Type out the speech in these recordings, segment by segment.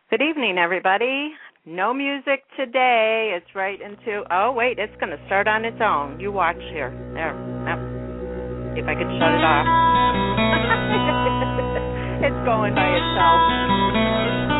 Good evening, everybody. No music today. It's right into, oh, wait, it's going to start on its own. You watch here. There. Yep. See if I can shut it off. It's going by itself.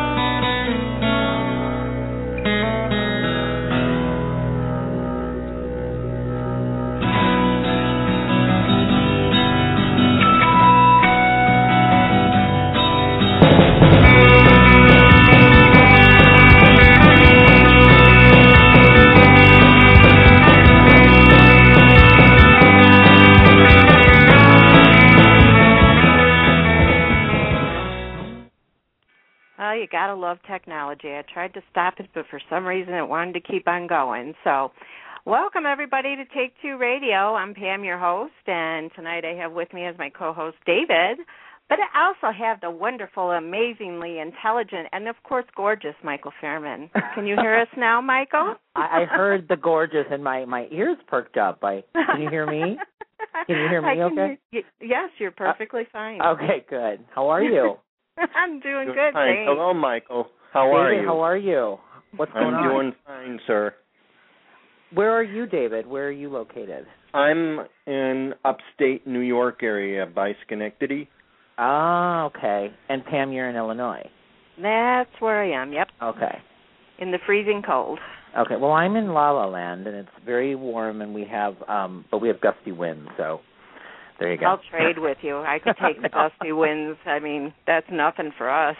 Well, you got to love technology. I tried to stop it, but for some reason it wanted to keep on going. So welcome, everybody, to Take Two Radio. I'm Pam, your host, and tonight I have with me as my co-host David, but I also have the wonderful, amazingly intelligent, and, of course, gorgeous Michael Fairman. Can you hear us now, Michael? I heard the gorgeous, and my ears perked up. Can you hear me? Can you hear me okay? Yes, you're perfectly fine. Okay, good. How are you? I'm doing good, fine. Thanks. Hello, Michael. How are David, you? how are you? What's going on? I'm doing fine, sir. Where are you, David? Where are you located? I'm in upstate New York area by Schenectady. Ah, okay. And Pam, you're in Illinois. That's where I am, yep. Okay. In the freezing cold. Okay. Well, I'm in La La Land, and it's very warm, and we have gusty winds, so there you go. I'll trade with you. I could take the gusty winds. I mean, that's nothing for us.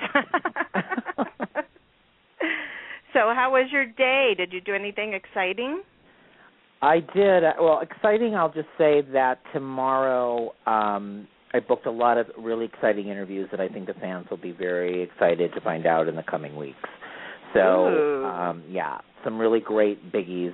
So how was your day? Did you do anything exciting? I did. Well, exciting, I'll just say that tomorrow I booked a lot of really exciting interviews that I think the fans will be very excited to find out in the coming weeks. So, some really great biggies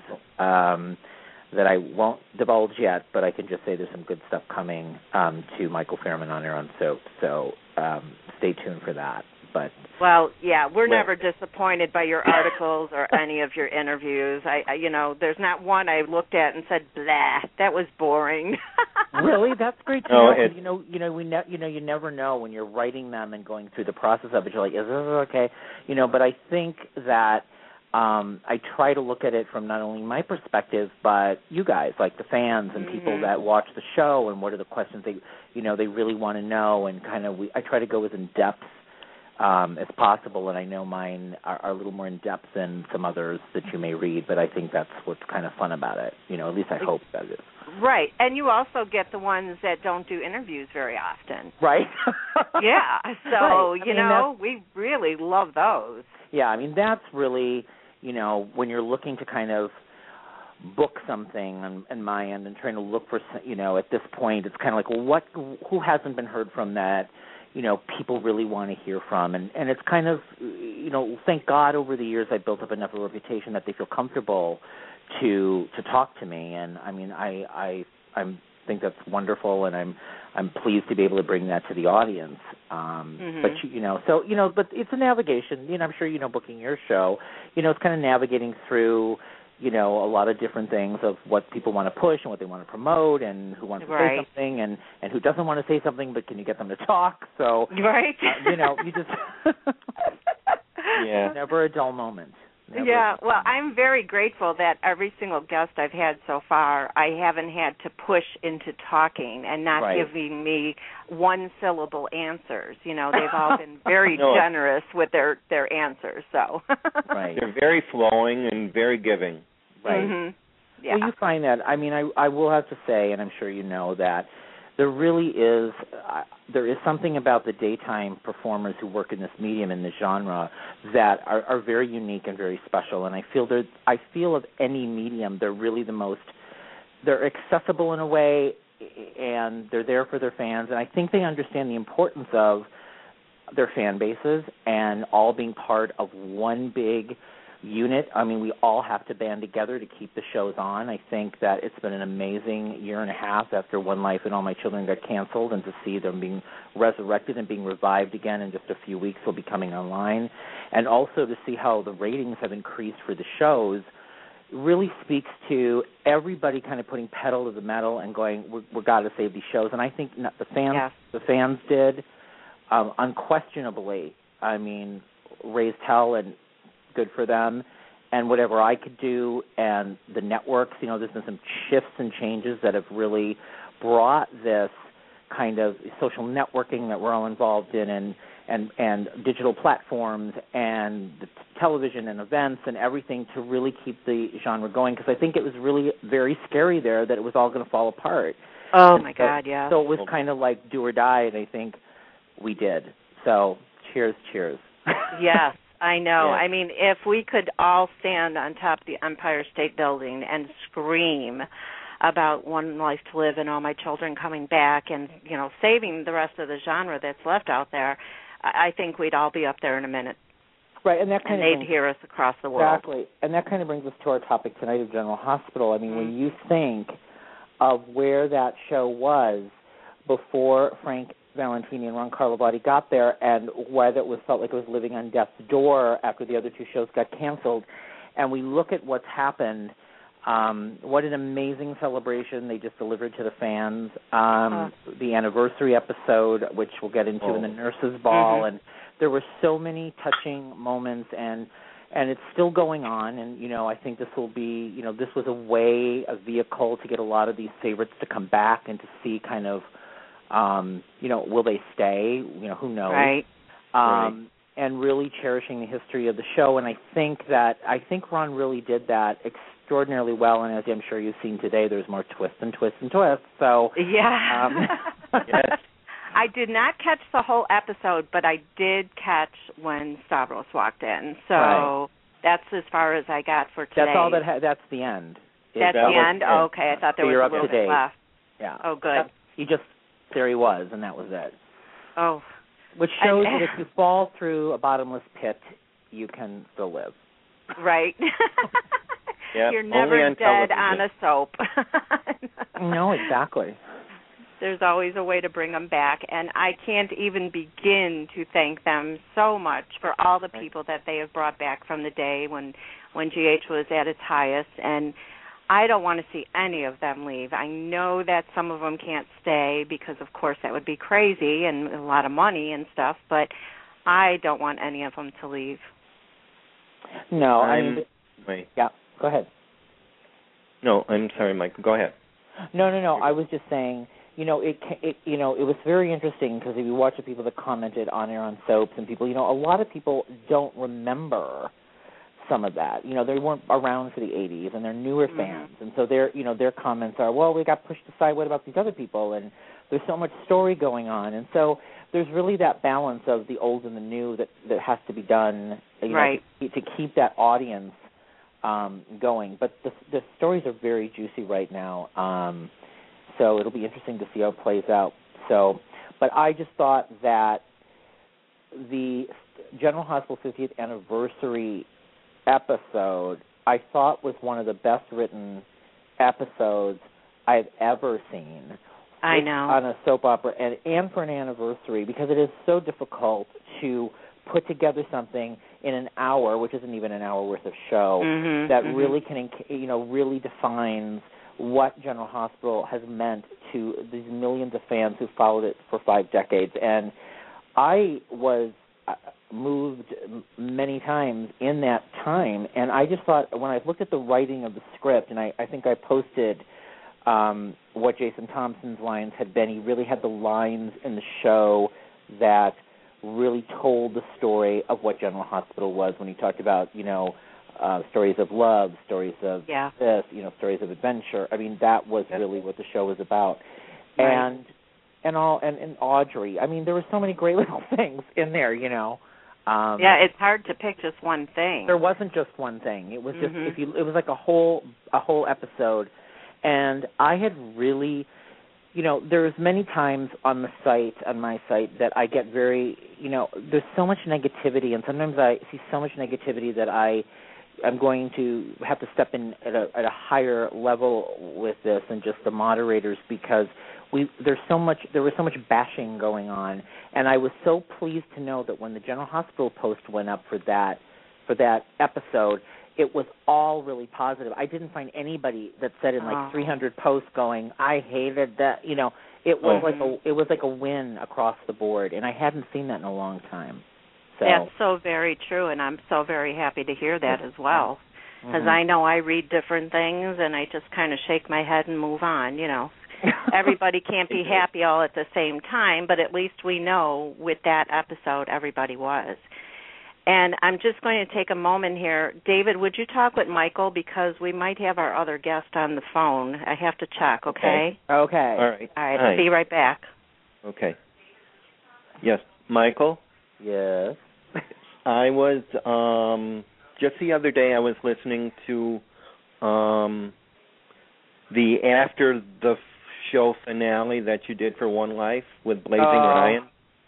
that I won't divulge yet, but I can just say there's some good stuff coming to Michael Fairman on Air on Soap. So stay tuned for that. But we're never disappointed by your articles or any of your interviews. I there's not one I looked at and said, "Blah, that was boring." Really, that's great to know. You never know when you're writing them and going through the process of it. You're like, "Is this okay?" But I think that I try to look at it from not only my perspective, but you guys, like the fans and people that watch the show, and what are the questions they really want to know, and I try to go as in depth as possible, and I know mine are a little more in depth than some others that you may read, but I think that's what's kind of fun about it. At least I hope that is. Right, and you also get the ones that don't do interviews very often. Right. Yeah, so, right. We really love those. Yeah, that's really, when you're looking to kind of book something on my end and trying to look for, at this point, it's kind of like, well, who hasn't been heard from that, people really want to hear from. And it's kind of, thank God over the years I built up enough of a reputation that they feel comfortable to talk to me. And, I think that's wonderful, and I'm pleased to be able to bring that to the audience. But, but it's a navigation. I'm sure, booking your show, it's kind of navigating through a lot of different things of what people want to push and what they want to promote and who wants to say something and who doesn't want to say something, but can you get them to talk? So, right. You just never a dull moment. Well, I'm very grateful that every single guest I've had so far, I haven't had to push into talking and not giving me one-syllable answers. They've all been very generous with their answers. So They're very flowing and very giving. Right. Mm-hmm. Yeah. Well, you find that. I will have to say, and I'm sure you know that, there really is something about the daytime performers who work in this medium, in this genre, that are very unique and very special. And I feel of any medium, they're really they're accessible in a way, and they're there for their fans. And I think they understand the importance of their fan bases and all being part of one big unit. We all have to band together to keep the shows on. I think that it's been an amazing year and a half after One Life and All My Children got canceled, and to see them being resurrected and being revived again in just a few weeks will be coming online. And also to see how the ratings have increased for the shows really speaks to everybody kind of putting pedal to the metal and going, we've got to save these shows. And I think the fans did unquestionably. raised hell, and good for them. And whatever I could do, and the networks, there's been some shifts and changes that have really brought this kind of social networking that we're all involved in, and digital platforms and the television and events and everything to really keep the genre going, because I think it was really very scary there that it was all going to fall apart. Oh, my God, yeah. So it was kind of like do or die, and I think we did. So cheers. Yes, I know. Yeah. I mean, if we could all stand on top of the Empire State Building and scream about One Life to Live and All My Children coming back and, saving the rest of the genre that's left out there, I think we'd all be up there in a minute. Right, and that kind of they'd hear us across the world. Exactly, and that kind of brings us to our topic tonight of General Hospital. I mean, when you think of where that show was before Frank Valentini and Ron Carlivati got there, and whether it felt like it was living on death's door after the other two shows got canceled, and we look at what's happened, what an amazing celebration they just delivered to the fans. The anniversary episode, which we'll get into in the Nurses' Ball, and there were so many touching moments, and it's still going on. And I think this will be, this was a vehicle to get a lot of these favorites to come back and to see kind of, will they stay? Who knows? Right. And really cherishing the history of the show. And I think Ron really did that extraordinarily well. And as I'm sure you've seen today, there's more twists and twists and twists. So yeah. Yes. I did not catch the whole episode, but I did catch when Stavros walked in. So that's as far as I got for today. That's all that's the end. That's the end? Oh, okay. I thought there was a little bit left. Yeah. Oh, good. There he was, and that was it. Oh. Which shows that if you fall through a bottomless pit, you can still live. Right. Yep, you're never dead on a soap. No, exactly. There's always a way to bring them back, and I can't even begin to thank them so much for all the people that they have brought back from the day when GH was at its highest, and I don't want to see any of them leave. I know that some of them can't stay because, of course, that would be crazy and a lot of money and stuff, but I don't want any of them to leave. No, Wait. Yeah, go ahead. No, I'm sorry, Mike. Go ahead. No. I was just saying, it was very interesting because if you watch the people that commented on air on soaps and people, a lot of people don't remember some of that. They weren't around for the 80s, and they're newer fans, and so their comments are, well, we got pushed aside. What about these other people? And there's so much story going on, and so there's really that balance of the old and the new that has to be done, right, to keep that audience going. But the stories are very juicy right now, so it'll be interesting to see how it plays out. So, but I just thought that the General Hospital 50th anniversary episode I thought was one of the best written episodes I've ever seen. I know. On a soap opera and for an anniversary, because it is so difficult to put together something in an hour, which isn't even an hour worth of show, that really can, really defines what General Hospital has meant to these millions of fans who followed it for 5 decades. And I was moved many times in that time, and I just thought, when I looked at the writing of the script, and I think I posted what Jason Thompson's lines had been. He really had the lines in the show that really told the story of what General Hospital was, when he talked about, stories of love, stories of this, stories of adventure. I mean, that was really what the show was about. Right. And Audrey. I mean, there were so many great little things in there, it's hard to pick just one thing. There wasn't just one thing. It was just it was like a whole episode. And I had really, there's many times on my site that I get very, there's so much negativity, and sometimes I see so much negativity that I'm going to have to step in at a higher level with this than just the moderators, because there was so much bashing going on, and I was so pleased to know that when the General Hospital post went up for that episode, it was all really positive. I didn't find anybody that said in 300 posts going, I hated that. It was like a win across the board, and I hadn't seen that in a long time. So that's so very true, and I'm so very happy to hear that as well. Because Mm-hmm. I know I read different things, and I just kind of shake my head and move on, you know. Everybody can't be happy all at the same time, but at least we know with that episode everybody was. And I'm just going to take a moment here. David, would you talk with Michael, because we might have our other guest on the phone. I have to check, okay? Okay. All right. All right, I'll be right back. Okay. Yes, Michael? Yes. I was, just the other day I was listening to the after the show finale that you did for One Life with Blazing Ryan.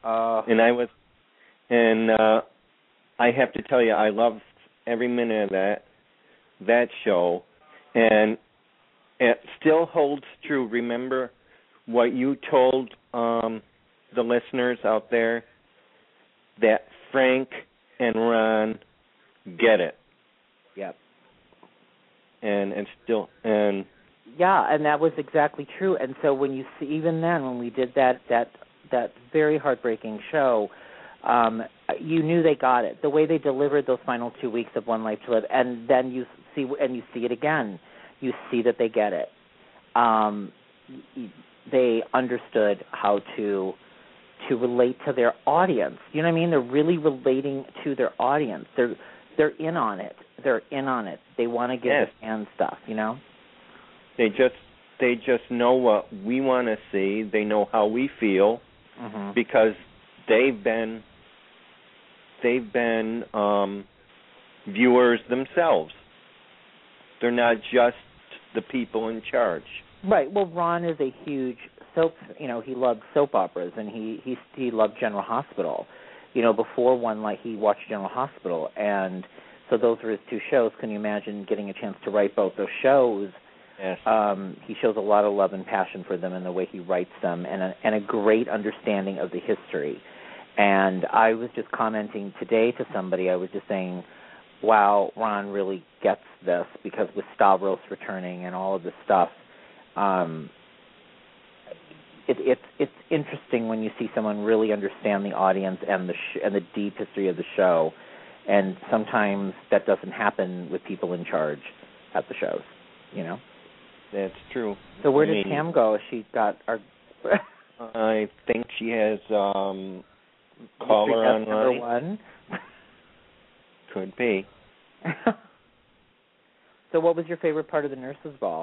And I have to tell you, I loved every minute of that show, and it still holds true. Remember what you told the listeners out there, that Frank and Ron get it. Yep. And yeah, and that was exactly true. And so when you see, even then, when we did that very heartbreaking show, you knew they got it. The way they delivered those final 2 weeks of One Life to Live, and then you see it again. You see that they get it. They understood how to relate to their audience. You know what I mean? They're really relating to their audience. They're in on it. They're in on it. They want to give the fans stuff, you know? They just know what we want to see. They know how we feel, mm-hmm. because they've been viewers themselves. They're not just the people in charge. Right. Well, Ron is a huge soap. You know, he loved soap operas, and he loved General Hospital. You know, before One Life, he watched General Hospital, and so those were his two shows. Can you imagine getting a chance to write both those shows? Yes. He shows a lot of love and passion for them in the way he writes them, and a great understanding of the history. And I was just commenting today to somebody, I was just saying, wow, Ron really gets this, because with Stavros returning and all of this stuff, it's interesting when you see someone really understand the audience and the deep history of the show, and sometimes that doesn't happen with people in charge at the shows, you know? That's true. So where did Pam go? She got our... I think she has caller online. Number one? Could be. So what was your favorite part of the nurses' ball?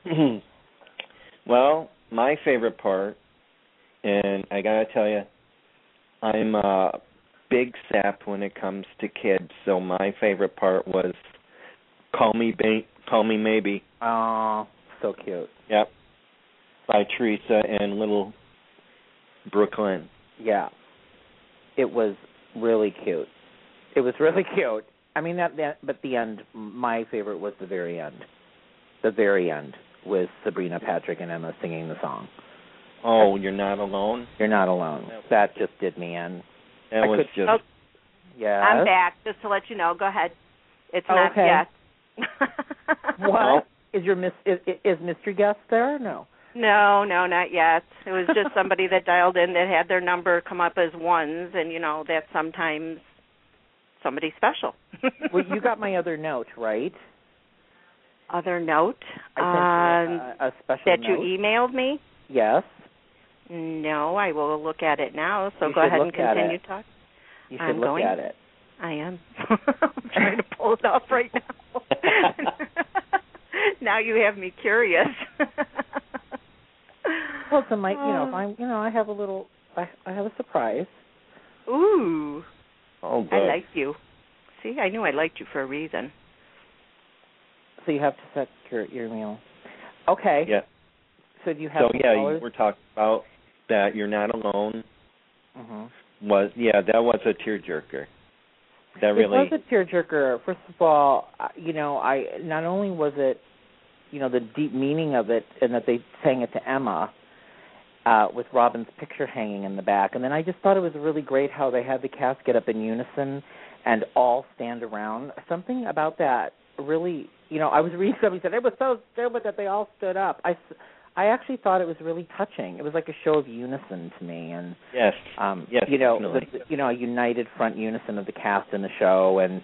Well, my favorite part, and I got to tell you, I'm a big sap when it comes to kids, so my favorite part was Call Me Maybe. Oh, so cute. Yep. By Teresa and little Brooklyn. Yeah. It was really cute. It was really cute. I mean, but the end, my favorite was the very end. The very end, with Sabrina, Patrick, and Emma singing the song. Oh, You're Not Alone? You're Not Alone. That just did me in. Yeah. I'm back, just to let you know. Go ahead. It's not yet. What? Is mystery guest there or no? No, not yet. It was just somebody that dialed in that had their number come up as ones, and, you know, that's sometimes somebody special. Well, you got my other note, right? Other note? I sent you a special that note. You emailed me? Yes. No, I will look at it now, so you go ahead and continue talking. You should look at it. I am. I'm trying to pull it off right now. Now you have me curious. Well, so my, I have a surprise. Ooh. Oh, good. I like you. See, I knew I liked you for a reason. So you have to set your email. Okay. Yeah. So do you have? So you were talking about that You're Not Alone. Mm-hmm. That was a tearjerker. That really. It was a tearjerker. First of all, I not only was it, the deep meaning of it, and that they sang it to Emma, with Robin's picture hanging in the back, and then I just thought it was really great how they had the cast get up in unison and all stand around. Something about that really, I was reading something said it was so stupid that they all stood up. actually thought it was really touching. It was like a show of unison to me, and yes, you know, definitely. a united front unison of the cast in the show, and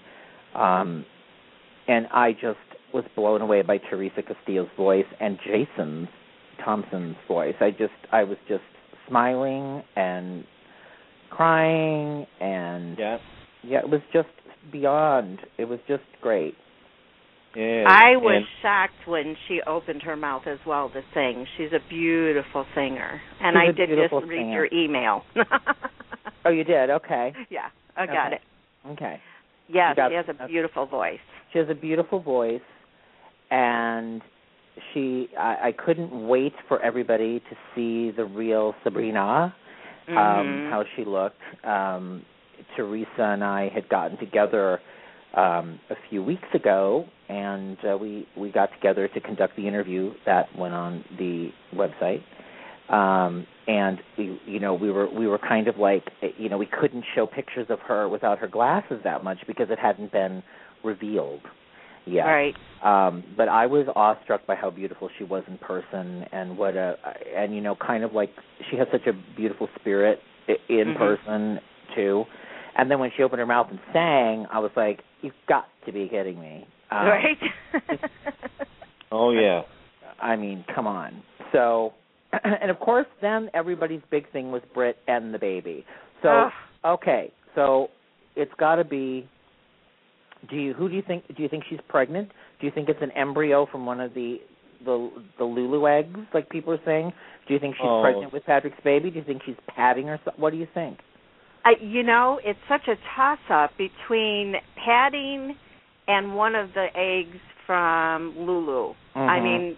I just was blown away by Teresa Castillo's voice and Jason Thompson's voice. I was just smiling and crying, and it was just beyond. It was just great. Yeah, I was shocked when she opened her mouth as well to sing. She's a beautiful singer, and I did just read your email. Oh, you did? Okay. Yeah, I got it. Okay. Yes, she has a beautiful voice. She has a beautiful voice, and I couldn't wait for everybody to see the real Sabrina, how she looked. Teresa and I had gotten together a few weeks ago, and we got together to conduct the interview that went on the website. And we were kind of like, we couldn't show pictures of her without her glasses that much because it hadn't been revealed yet. Right. But I was awestruck by how beautiful she was in person, and kind of like she has such a beautiful spirit in person too. And then when she opened her mouth and sang, I was like, you've got to be kidding me. Right. Oh, yeah. I mean, come on. So, and of course, then everybody's big thing was Britt and the baby. So, okay, so it's got to be. Who do you think? Do you think she's pregnant? Do you think it's an embryo from one of the Lulu eggs, like people are saying? Do you think she's pregnant with Patrick's baby? Do you think she's padding her? What do you think? It's such a toss-up between padding and one of the eggs from Lulu. Mm-hmm. I mean,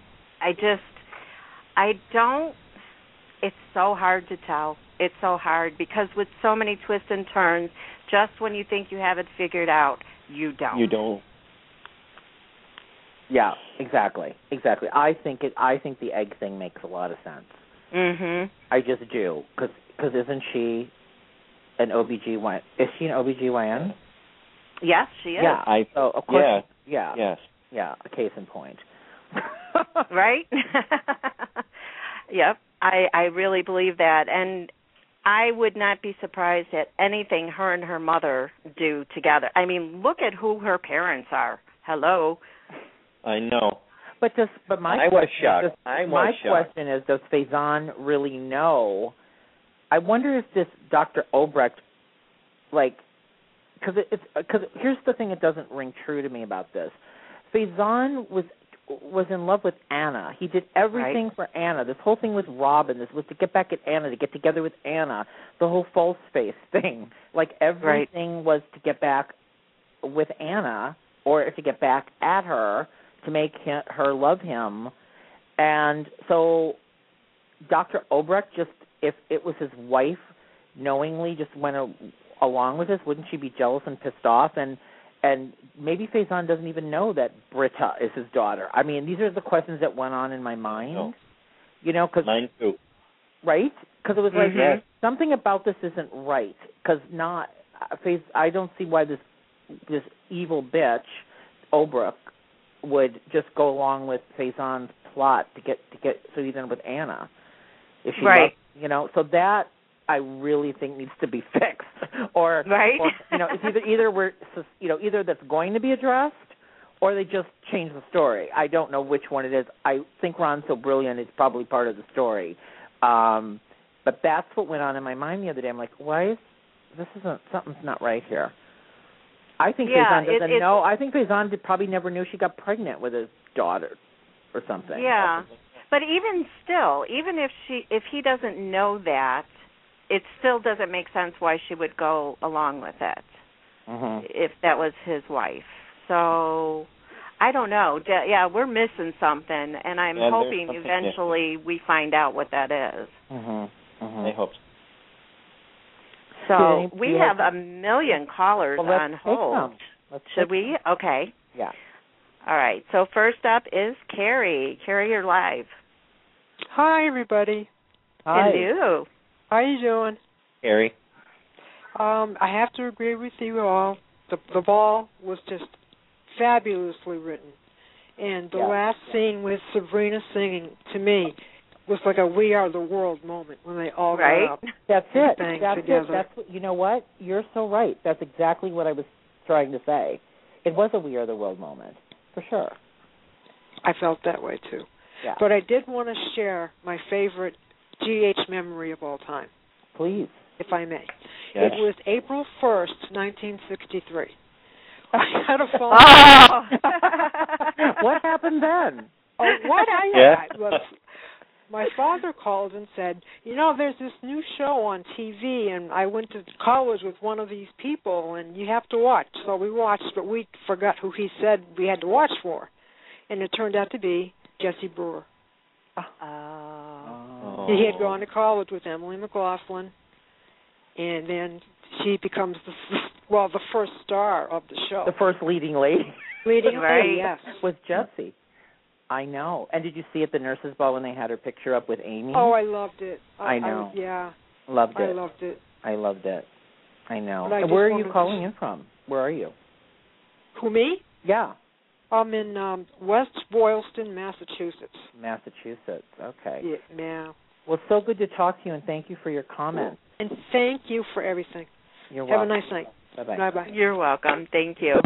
I don't, it's so hard to tell. It's so hard because with so many twists and turns, just when you think you have it figured out, you don't. You don't. Yeah, exactly. I think the egg thing makes a lot of sense. Mhm. I just do, because isn't she an OBGYN? Is she an OBGYN? Yes, she is. Yeah. So of course. Yeah. Yes. Yeah. A case in point. Right. Yep. I really believe that, and I would not be surprised at anything her and her mother do together. I mean, look at who her parents are. Hello. I know. My question is, does Faison really know? I wonder if this Dr. Obrecht, because here's the thing that doesn't ring true to me about this. Faison was in love with Anna. He did everything for Anna. This whole thing with Robin, this was to get back at Anna, to get together with Anna. The whole false face thing, everything was to get back with Anna, or to get back at her, to make her love him. And so Dr. Obrecht, just if it was his wife, knowingly just went along with this, wouldn't she be jealous and pissed off? And maybe Faison doesn't even know that Britta is his daughter. I mean, these are the questions that went on in my mind. No. Mine too. Right? Because it was something about this isn't right. Because I don't see why this evil bitch, Obrecht, would just go along with Faison's plot to get so he's in with Anna. If she loves, so that I really think needs to be fixed. Or it's either that's going to be addressed, or they just change the story. I don't know which one it is. I think Ron's so brilliant; it's probably part of the story. But that's what went on in my mind the other day. I'm like, something's not right here. I think Faison doesn't know. I think Faison probably never knew she got pregnant with his daughter or something. Yeah, but even still, even if he doesn't know that, it still doesn't make sense why she would go along with it if that was his wife. So I don't know. Yeah, we're missing something, and I'm hoping eventually we find out what that is. I hope so. So we have a million callers on hold. Should we? Okay. Yeah. All right. So first up is Carrie. Carrie, you're live. Hi, everybody. Hi. Hello. How you doing? Carrie. I have to agree with you all. The ball was just fabulously written. And the last scene with Sabrina singing, to me, was like a We Are the World moment when they all Right. got up. That's it. Sang That's together. it. That's what, you know what? You're so right. That's exactly what I was trying to say. It was a We Are the World moment, for sure. I felt that way too. Yeah. But I did want to share my favorite GH memory of all time, Please. if I may. Yes. It was April 1st, 1963. I had a phone Oh. What happened then? Oh, what? Yeah. My father called and said, there's this new show on TV, and I went to college with one of these people, and you have to watch. So we watched, but we forgot who he said we had to watch for. And it turned out to be Jesse Brewer. Oh. He had gone to college with Emily McLaughlin, and then she becomes the first star of the show. The first leading lady. Leading Right. lady, yes. With Jessie. I know. And did you see at the nurses' ball when they had her picture up with Amy? Oh, I loved it. I know. Yeah. Loved it. I loved it. I loved it. I know. But I And just where are you wanted to- calling in from? Where are you? Who, me? Yeah. I'm in West Boylston, Massachusetts. Massachusetts. Okay. Yeah. Well, it's so good to talk to you, and thank you for your comments. And thank you for everything. You're Have welcome. a nice night. Bye-bye. Bye-bye. You're welcome. Thank you.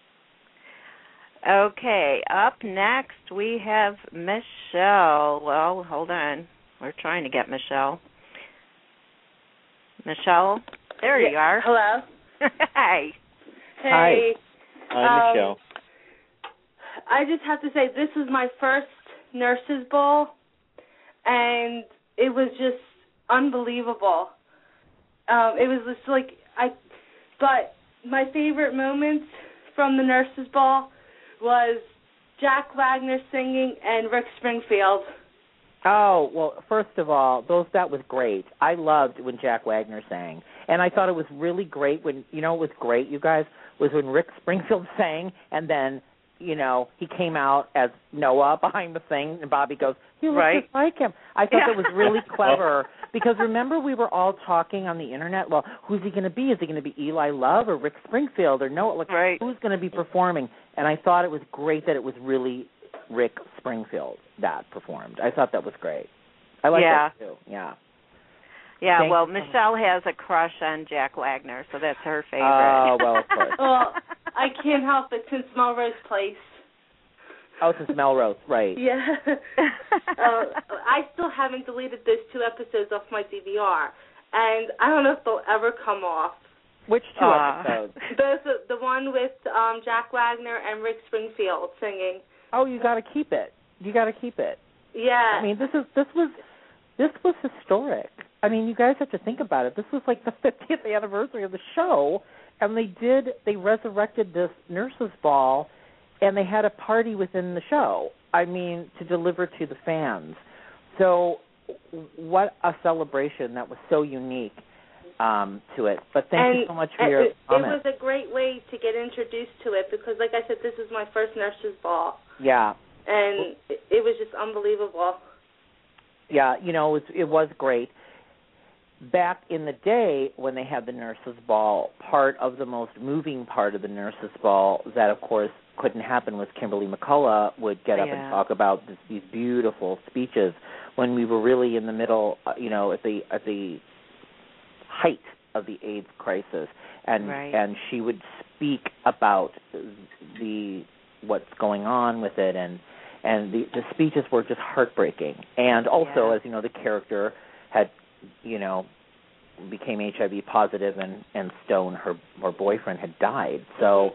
Okay, up next we have Michelle. Well, hold on. We're trying to get Michelle. Michelle, there you are. Hello. Hi. Hey. Hi, Michelle. I just have to say this was my first nurses ball, and it was just unbelievable. It was just but my favorite moments from the nurses ball was Jack Wagner singing and Rick Springfield. Oh, well, first of all, that was great. I loved when Jack Wagner sang. And I thought it was really great when, it was great, you guys, was when Rick Springfield sang and then, he came out as Noah behind the thing and Bobby goes, you look Right. just like him. I thought that was really clever because remember we were all talking on the internet, well, who's he going to be? Is he going to be Eli Love or Rick Springfield or Noah? Right. Who's going to be performing? And I thought it was great that it was really Rick Springfield that performed. I thought that was great. I like that too. Yeah. Yeah, Thank well, you. Michelle has a crush on Jack Wagner, so that's her favorite. Oh, well, of course. Well, I can't help it since Melrose Place. Oh, since Melrose, right. Yeah. I still haven't deleted those 2 episodes off my DVR, and I don't know if they'll ever come off. Which 2 episodes? The one with Jack Wagner and Rick Springfield singing. Oh, you got to keep it. You got to keep it. Yeah. I mean, this was historic. I mean, you guys have to think about it. This was like the 50th anniversary of the show, and they resurrected this nurses' ball, and they had a party within the show. I mean, to deliver to the fans. So, what a celebration! That was so unique to it. But thank you so much for your comment. It was a great way to get introduced to it because, like I said, this is my first nurses' ball. Yeah. And it was just unbelievable. Yeah, it was great. Back in the day when they had the nurses' ball, part of the most moving part of the nurses' ball that, of course, couldn't happen was Kimberly McCullough would get up and talk about these beautiful speeches when we were really in the middle, at the height of the AIDS crisis, and she would speak about what's going on with it, and the speeches were just heartbreaking. And also, as you know, the character had, became HIV positive, and Stone, her boyfriend, had died. So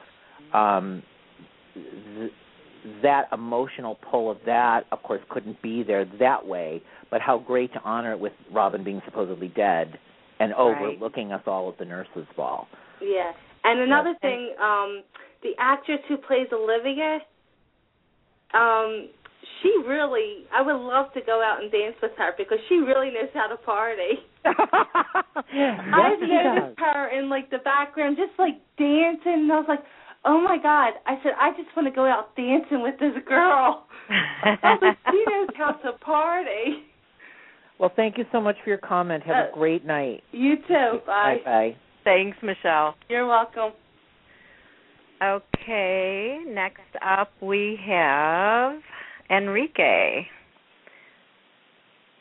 that emotional pull of that, of course, couldn't be there that way, but how great to honor it with Robin being supposedly dead and overlooking us all at the nurses' ball. Yeah. And another thing, the actress who plays Olivia, I would love to go out and dance with her because she really knows how to party. I've noticed her in, the background just, dancing, and I was like, oh, my God. I said, I just want to go out dancing with this girl. I was like, she knows how to party. Well, thank you so much for your comment. Have a great night. You too. Bye. Bye. Thanks, Michelle. You're welcome. Okay, next up we have Enrique.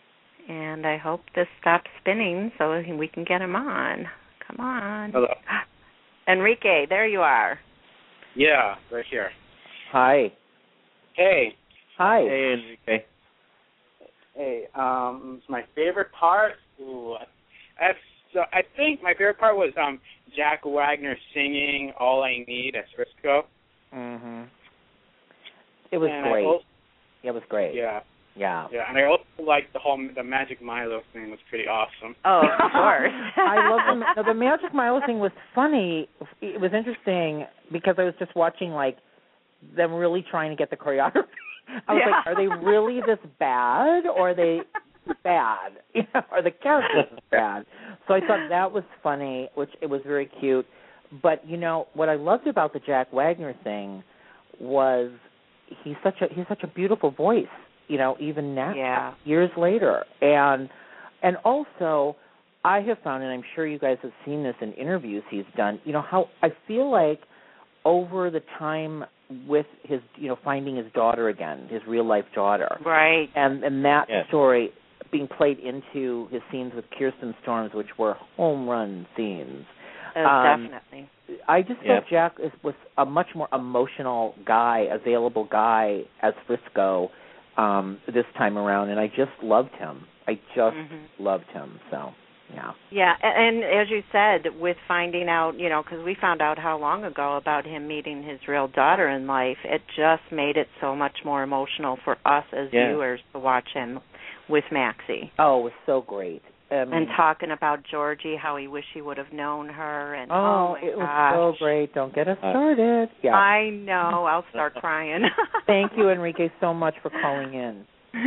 and I hope this stops spinning so we can get him on. Come on. Hello. Enrique, there you are. Yeah, right here. Hi. Hey. Hi. Hey, Enrique. Hey. My favorite part. So I think my favorite part was Jack Wagner singing "All I Need" as Frisco. Mhm. It was great. It was great. Yeah. Yeah. Yeah, and I also liked the Magic Milo thing was pretty awesome. Oh, of course. I love the Magic Milo thing was funny. It was interesting because I was just watching like them really trying to get the choreography. I was like, are they really this bad, or are they bad? Are the characters bad? So I thought that was funny, which it was very cute. But what I loved about the Jack Wagner thing was he's such a beautiful voice. Even now, years later, and also I have found, and I'm sure you guys have seen this in interviews he's done. How I feel like over the time with his, finding his daughter again, his real life daughter, right, and that story being played into his scenes with Kirsten Storms, which were home run scenes. Definitely. I just thought Jack was a much more emotional guy, available guy as Frisco. This time around, and I just loved him. Loved him. So, yeah. Yeah, and as you said, with finding out, because we found out how long ago about him meeting his real daughter in life, it just made it so much more emotional for us as viewers to watch him with Maxie. Oh, it was so great. And talking about Georgie, how he wished he would have known her, and it was so great. Don't get us started. Yeah, I know. I'll start crying. Thank you, Enrique, so much for calling in.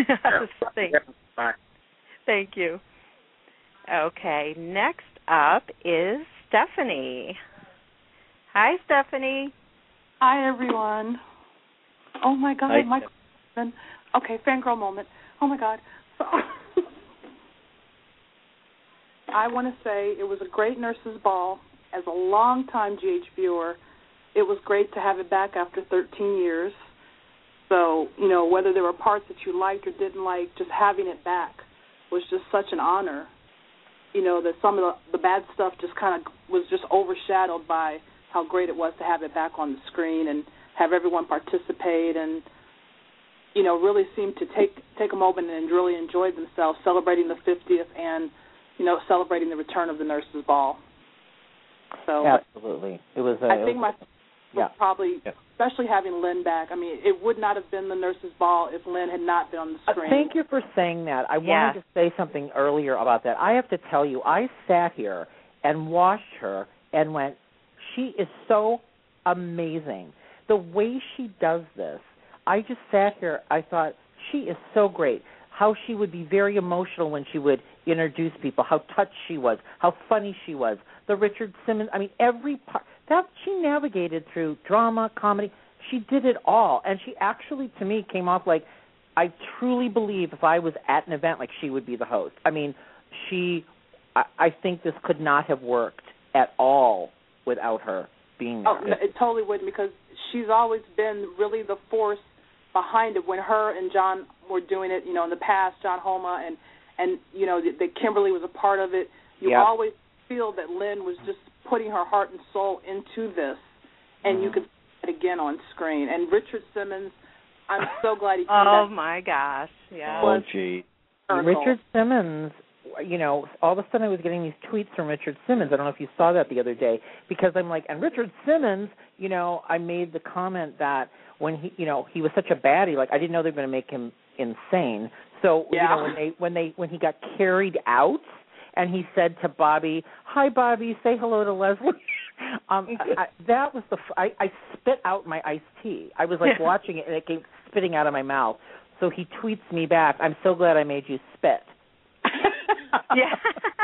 Thank you. Okay, next up is Stephanie. Hi, Stephanie. Hi, everyone. Oh my God, okay, fangirl moment. Oh my God. So I want to say it was a great Nurses Ball. As a long-time GH viewer, it was great to have it back after 13 years. So, whether there were parts that you liked or didn't like, just having it back was just such an honor. That some of the bad stuff just kind of was just overshadowed by how great it was to have it back on the screen and have everyone participate and, really seem to take a moment and really enjoy themselves celebrating the 50th and celebrating the return of the Nurses Ball. So absolutely, it was. I think probably, especially having Lynn back. I mean, it would not have been the Nurses Ball if Lynn had not been on the screen. Thank you for saying that. I wanted to say something earlier about that. I have to tell you, I sat here and watched her and went, she is so amazing. The way she does this, I just sat here. I thought she is so great. How she would be very emotional when she would introduce people, how touched she was, how funny she was. The Richard Simmons, I mean, every part. That she navigated through drama, comedy. She did it all. And she actually, to me, came off like, I truly believe if I was at an event, like she would be the host. I mean, I think this could not have worked at all without her being there. Oh, no, it totally wouldn't, because she's always been really the force behind it. When her and John were doing it, in the past, John Homa, and that Kimberly was a part of it, you always feel that Lynn was just putting her heart and soul into this, and you could see it again on screen. And Richard Simmons, I'm so glad he came back. Oh, my gosh, yeah. Oh, gee. Richard Simmons, all of a sudden I was getting these tweets from Richard Simmons. I don't know if you saw that the other day, because I'm like, and Richard Simmons, I made the comment that when he was such a baddie, like I didn't know they were going to make him insane. So when he got carried out, and he said to Bobby, "Hi, Bobby, say hello to Leslie." That was I spit out my iced tea. I was like watching it, and it came spitting out of my mouth. So he tweets me back, "I'm so glad I made you spit." Yeah.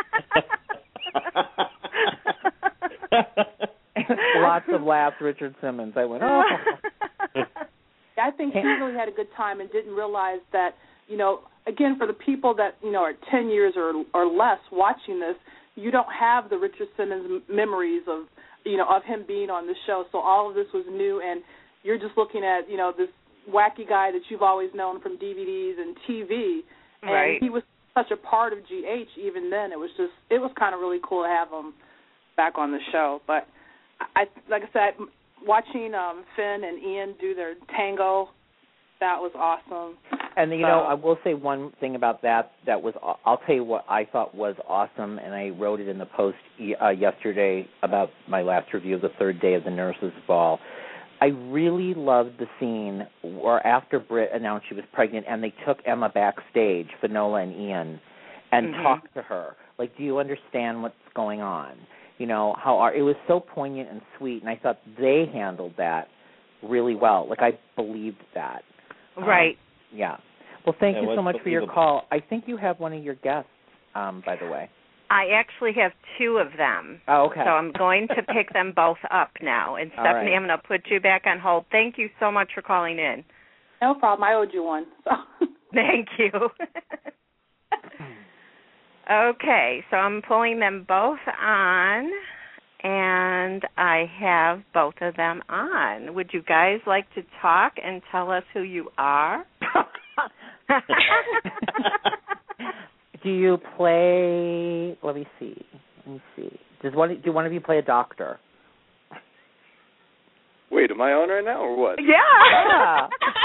Lots of laughs, Richard Simmons. I went, oh. I think he really had a good time and didn't realize that, again, for the people that, are 10 years or less watching this, you don't have the Richard Simmons memories of him being on the show. So all of this was new, and you're just looking at, this wacky guy that you've always known from DVDs and TV. And he was such a part of GH even then. It was kind of really cool to have him back on the show. But like I said, watching Finn and Ian do their tango, that was awesome. And I will say one thing about that was, I'll tell you what I thought was awesome, and I wrote it in the post yesterday about my last review of the third day of the Nurses Ball. I really loved the scene where after Britt announced she was pregnant and they took Emma backstage, Finola and Ian, and talked to her. Like, do you understand what's going on? It was so poignant and sweet, and I thought they handled that really well. Like, I believed that. Right. Yeah. Well, thank you so much for your call. I think you have one of your guests, by the way. I actually have two of them. Oh, okay. So I'm going to pick them both up now. And Stephanie, right. I'm going to put you back on hold. Thank you so much for calling in. No problem. I owed you one. So. Thank you. Okay, so I'm pulling them both on, and I have both of them on. Would you guys like to talk and tell us who you are? Do you play? Let me see. Do one of you play a doctor? Wait, am I on right now or what? Yeah.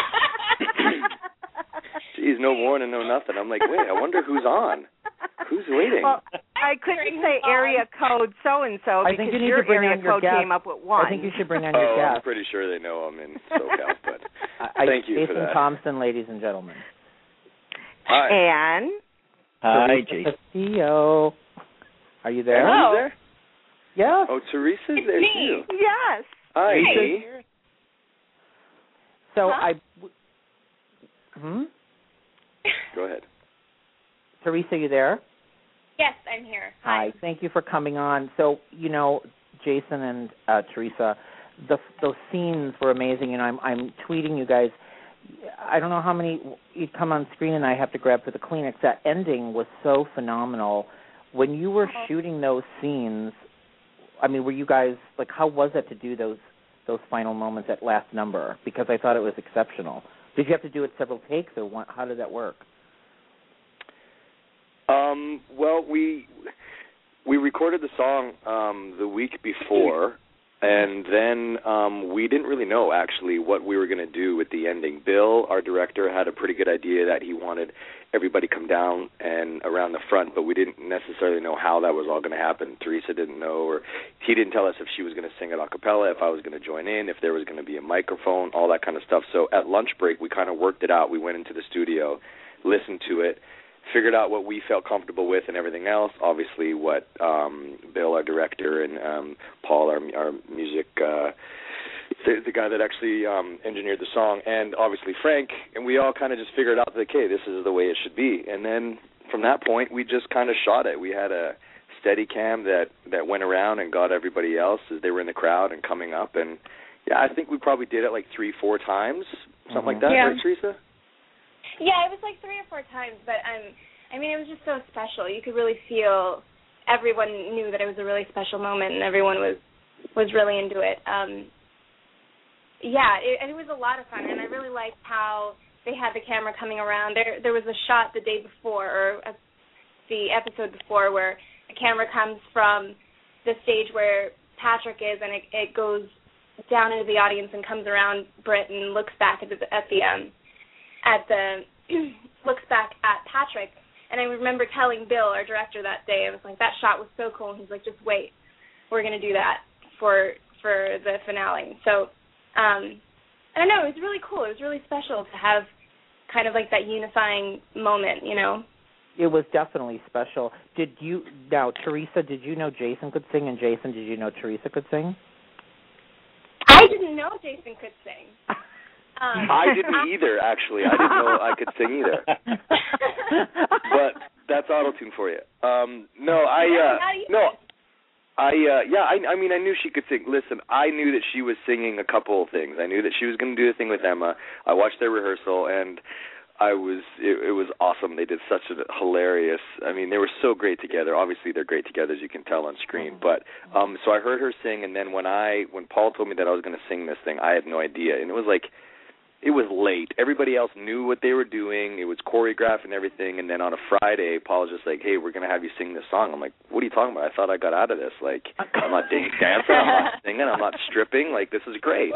Geez, no warning, no nothing. I'm like, wait, I wonder who's on. Who's waiting? Well, I couldn't say area code so-and-so because your area code came up with one. I think you should bring on your guest. I'm pretty sure they know I'm in SoCal, but thank you Jason for that. Thompson, ladies and gentlemen. Hi. And? Hi, Jason. Castillo. Are you there? Are you there? Yes. Oh, Teresa's there too. Yes. Hi. Hey. So Go ahead. Teresa, you there? Yes, I'm here. Hi. Thank you for coming on. So, Jason and Teresa, those scenes were amazing, and I'm tweeting you guys. I don't know how many you'd come on screen, and I have to grab for the Kleenex. That ending was so phenomenal. When you were shooting those scenes, I mean, were you guys, like, how was it to do those final moments at last number? Because I thought it was exceptional. Did you have to do it several takes, or how did that work? Well, we recorded the song the week before, and then we didn't really know, actually, what we were going to do with the ending. Bill, our director, had a pretty good idea that he wanted everybody come down and around the front, but we didn't necessarily know how that was all going to happen. Teresa didn't know, or he didn't tell us if she was going to sing it a cappella, if I was going to join in, if there was going to be a microphone, all that kind of stuff. So at lunch break, we kind of worked it out. We went into the studio, listened to it, figured out what we felt comfortable with and everything else. Obviously what Bill, our director, and Paul, our music, the guy that actually engineered the song, and obviously Frank, and we all kind of just figured out that, okay, this is the way it should be. And then from that point, we just kind of shot it. We had a steady cam that went around and got everybody else as they were in the crowd and coming up. And, yeah, I think we probably did it like 3-4 times, something like that, right, Teresa? Yeah, it was like 3 or 4 times, but I mean, it was just so special. You could really feel everyone knew that it was a really special moment, and everyone was really into it. And it was a lot of fun, and I really liked how they had the camera coming around. There was a shot the day before, or the episode before, where a camera comes from the stage where Patrick is, and it goes down into the audience and comes around Britt and looks back looks back at Patrick. And I remember telling Bill, our director, that day, I was like, that shot was so cool. And he's like, just wait, we're going to do that for the finale. So I don't know, it was really cool. It was really special to have kind of like that unifying moment, It was definitely special. Teresa, did you know Jason could sing, and Jason, did you know Teresa could sing? I didn't know Jason could sing. I didn't either, actually. I didn't know I could sing either. But that's auto-tune for you. I knew she could sing. Listen, I knew that she was singing a couple of things. I knew that she was going to do the thing with Emma. I watched their rehearsal, and it was awesome. They did such a hilarious, they were so great together. Obviously, they're great together, as you can tell on screen. But so I heard her sing, and then when Paul told me that I was going to sing this thing, I had no idea. And it it was late. Everybody else knew what they were doing. It was choreographed and everything. And then on a Friday, Paul was just like, "Hey, we're going to have you sing this song." I'm like, "What are you talking about? I thought I got out of this. Like, I'm not dancing, I'm not singing, I'm not stripping. Like, this is great."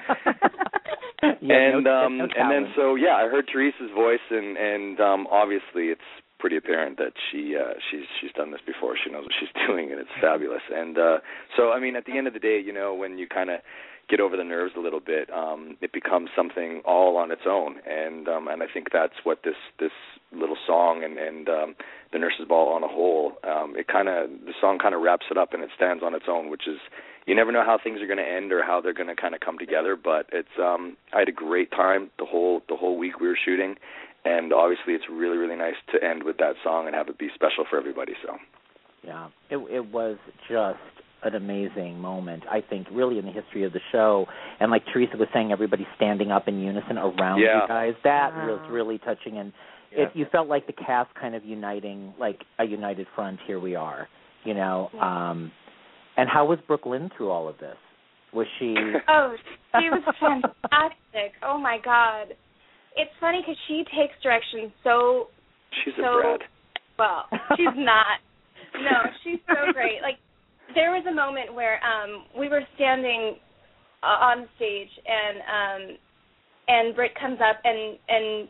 And then so yeah, I heard Teresa's voice, and obviously it's pretty apparent that she's done this before. She knows what she's doing, and it's fabulous. And so I mean, at the end of the day, you know, when you kind of get over the nerves a little bit, it becomes something all on its own. And I think that's what this little song and the Nurses Ball on a whole, the song kind of wraps it up, and it stands on its own, which is, you never know how things are going to end or how they're going to kind of come together. But it's I had a great time the whole week we were shooting, and obviously it's really, really nice to end with that song and have it be special for everybody. So yeah, it was just an amazing moment, I think, really in the history of the show. And like Teresa was saying, everybody standing up in unison around you guys. That was really touching, and you felt like the cast kind of uniting, like a united front. Here we are, you know. And how was Brooke Lynn through all of this? Was she? Oh, she was fantastic. Oh my God, it's funny because she takes direction so. She's a brat. Well, she's not. No, she's so great. Like, there was a moment where we were standing on stage, and Britt comes up, and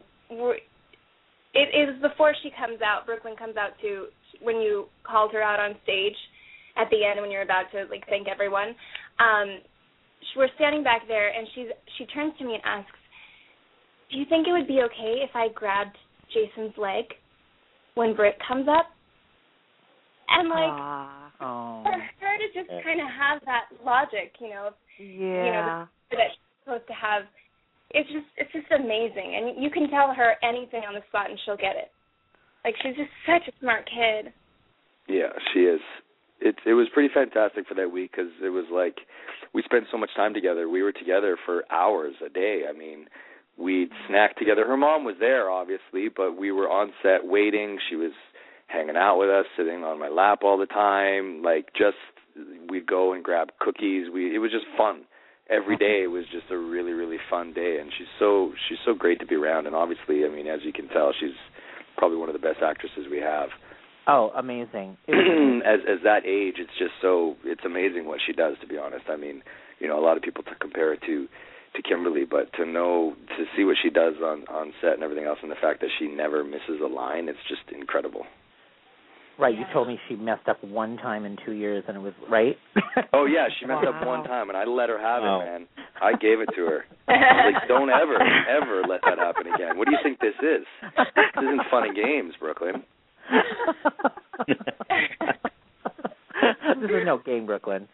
it was before she comes out. Brooklyn comes out to when you called her out on stage at the end when you're about to like thank everyone. We're standing back there, and she turns to me and asks, "Do you think it would be okay if I grabbed Jason's leg when Britt comes up?" And like. Oh. For her to just kind of have that logic, you know, that she's supposed to have, it's just amazing. And you can tell her anything on the spot and she'll get it. Like, she's just such a smart kid. Yeah, she is. It was pretty fantastic for that week because it was like we spent so much time together. We were together for hours a day. I mean, we'd snack together. Her mom was there, obviously, but we were on set waiting. She was hanging out with us, sitting on my lap all the time. Like, just we'd go and grab cookies. It was just fun. Every day it was just a really, really fun day, and she's so great to be around. And obviously, I mean, as you can tell, she's probably one of the best actresses we have. Oh, amazing. As that age, it's amazing what she does, to be honest. I mean, you know, a lot of people compare her to Kimberly, but to see what she does on set and everything else, and the fact that she never misses a line, it's just incredible. Right, you told me she messed up one time in 2 years, and it was, right? Oh, yeah, she messed up one time, and I let her have it, man. I gave it to her. I was like, don't ever let that happen again. What do you think this is? This isn't fun and games, Brooklyn. This is no game, Brooklyn.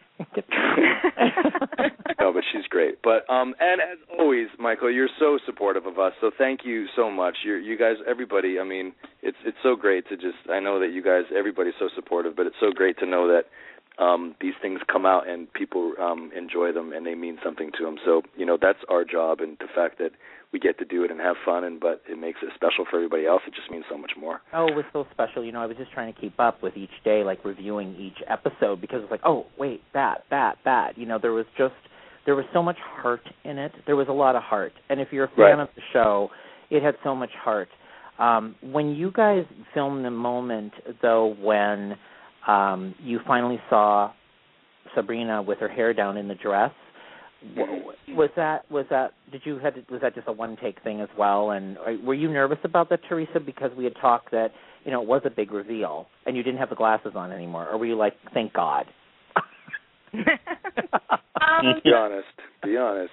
No, but she's great. But and as always, Michael, you're so supportive of us. So thank you so much. You guys, everybody. I mean, it's so great to just. I know that you guys, everybody's so supportive, but it's so great to know that these things come out and people enjoy them and they mean something to them. So you know, that's our job, and the fact that we get to do it and have fun, but it makes it special for everybody else. It just means so much more. Oh, it was so special. You know, I was just trying to keep up with each day, like reviewing each episode, because it's like, oh, wait, that. You know, there was so much heart in it. There was a lot of heart. And if you're a fan of the show, it had so much heart. When you guys filmed the moment, though, when you finally saw Sabrina with her hair down in the dress, was that just a one take thing as well? And were you nervous about that, Teresa, because we had talked that, you know, it was a big reveal and you didn't have the glasses on anymore, or were you like, thank God? Be honest. Be honest.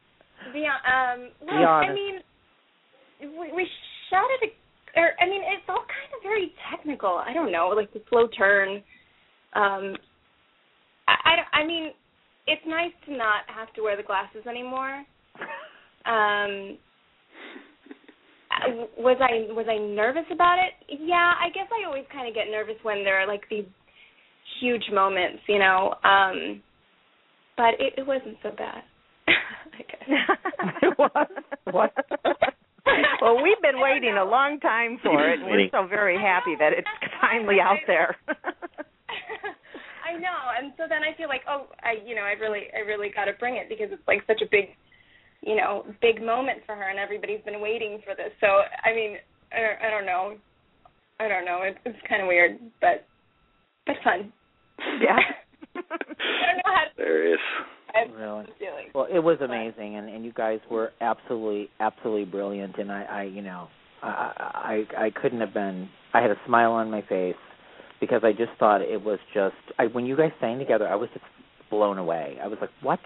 I mean, we shot it. It's all kind of very technical. I don't know, like the slow turn. I mean, it's nice to not have to wear the glasses anymore. Was I nervous about it? Yeah, I guess I always kind of get nervous when there are like these huge moments, you know. But it wasn't so bad. I guess. It was? What? Well, we've been waiting a long time for it, and we're so very happy that it's finally out there. I know, and so then I feel like, I really got to bring it because it's like such a big big moment for her, and everybody's been waiting for this. So, I mean, I don't know. It's kind of weird, but fun. Yeah. I don't know how to. There is. Really? Well, it was amazing, and you guys were absolutely brilliant, and I couldn't have been. I had a smile on my face because I just thought it was just. When you guys sang together, I was just blown away. I was like, what?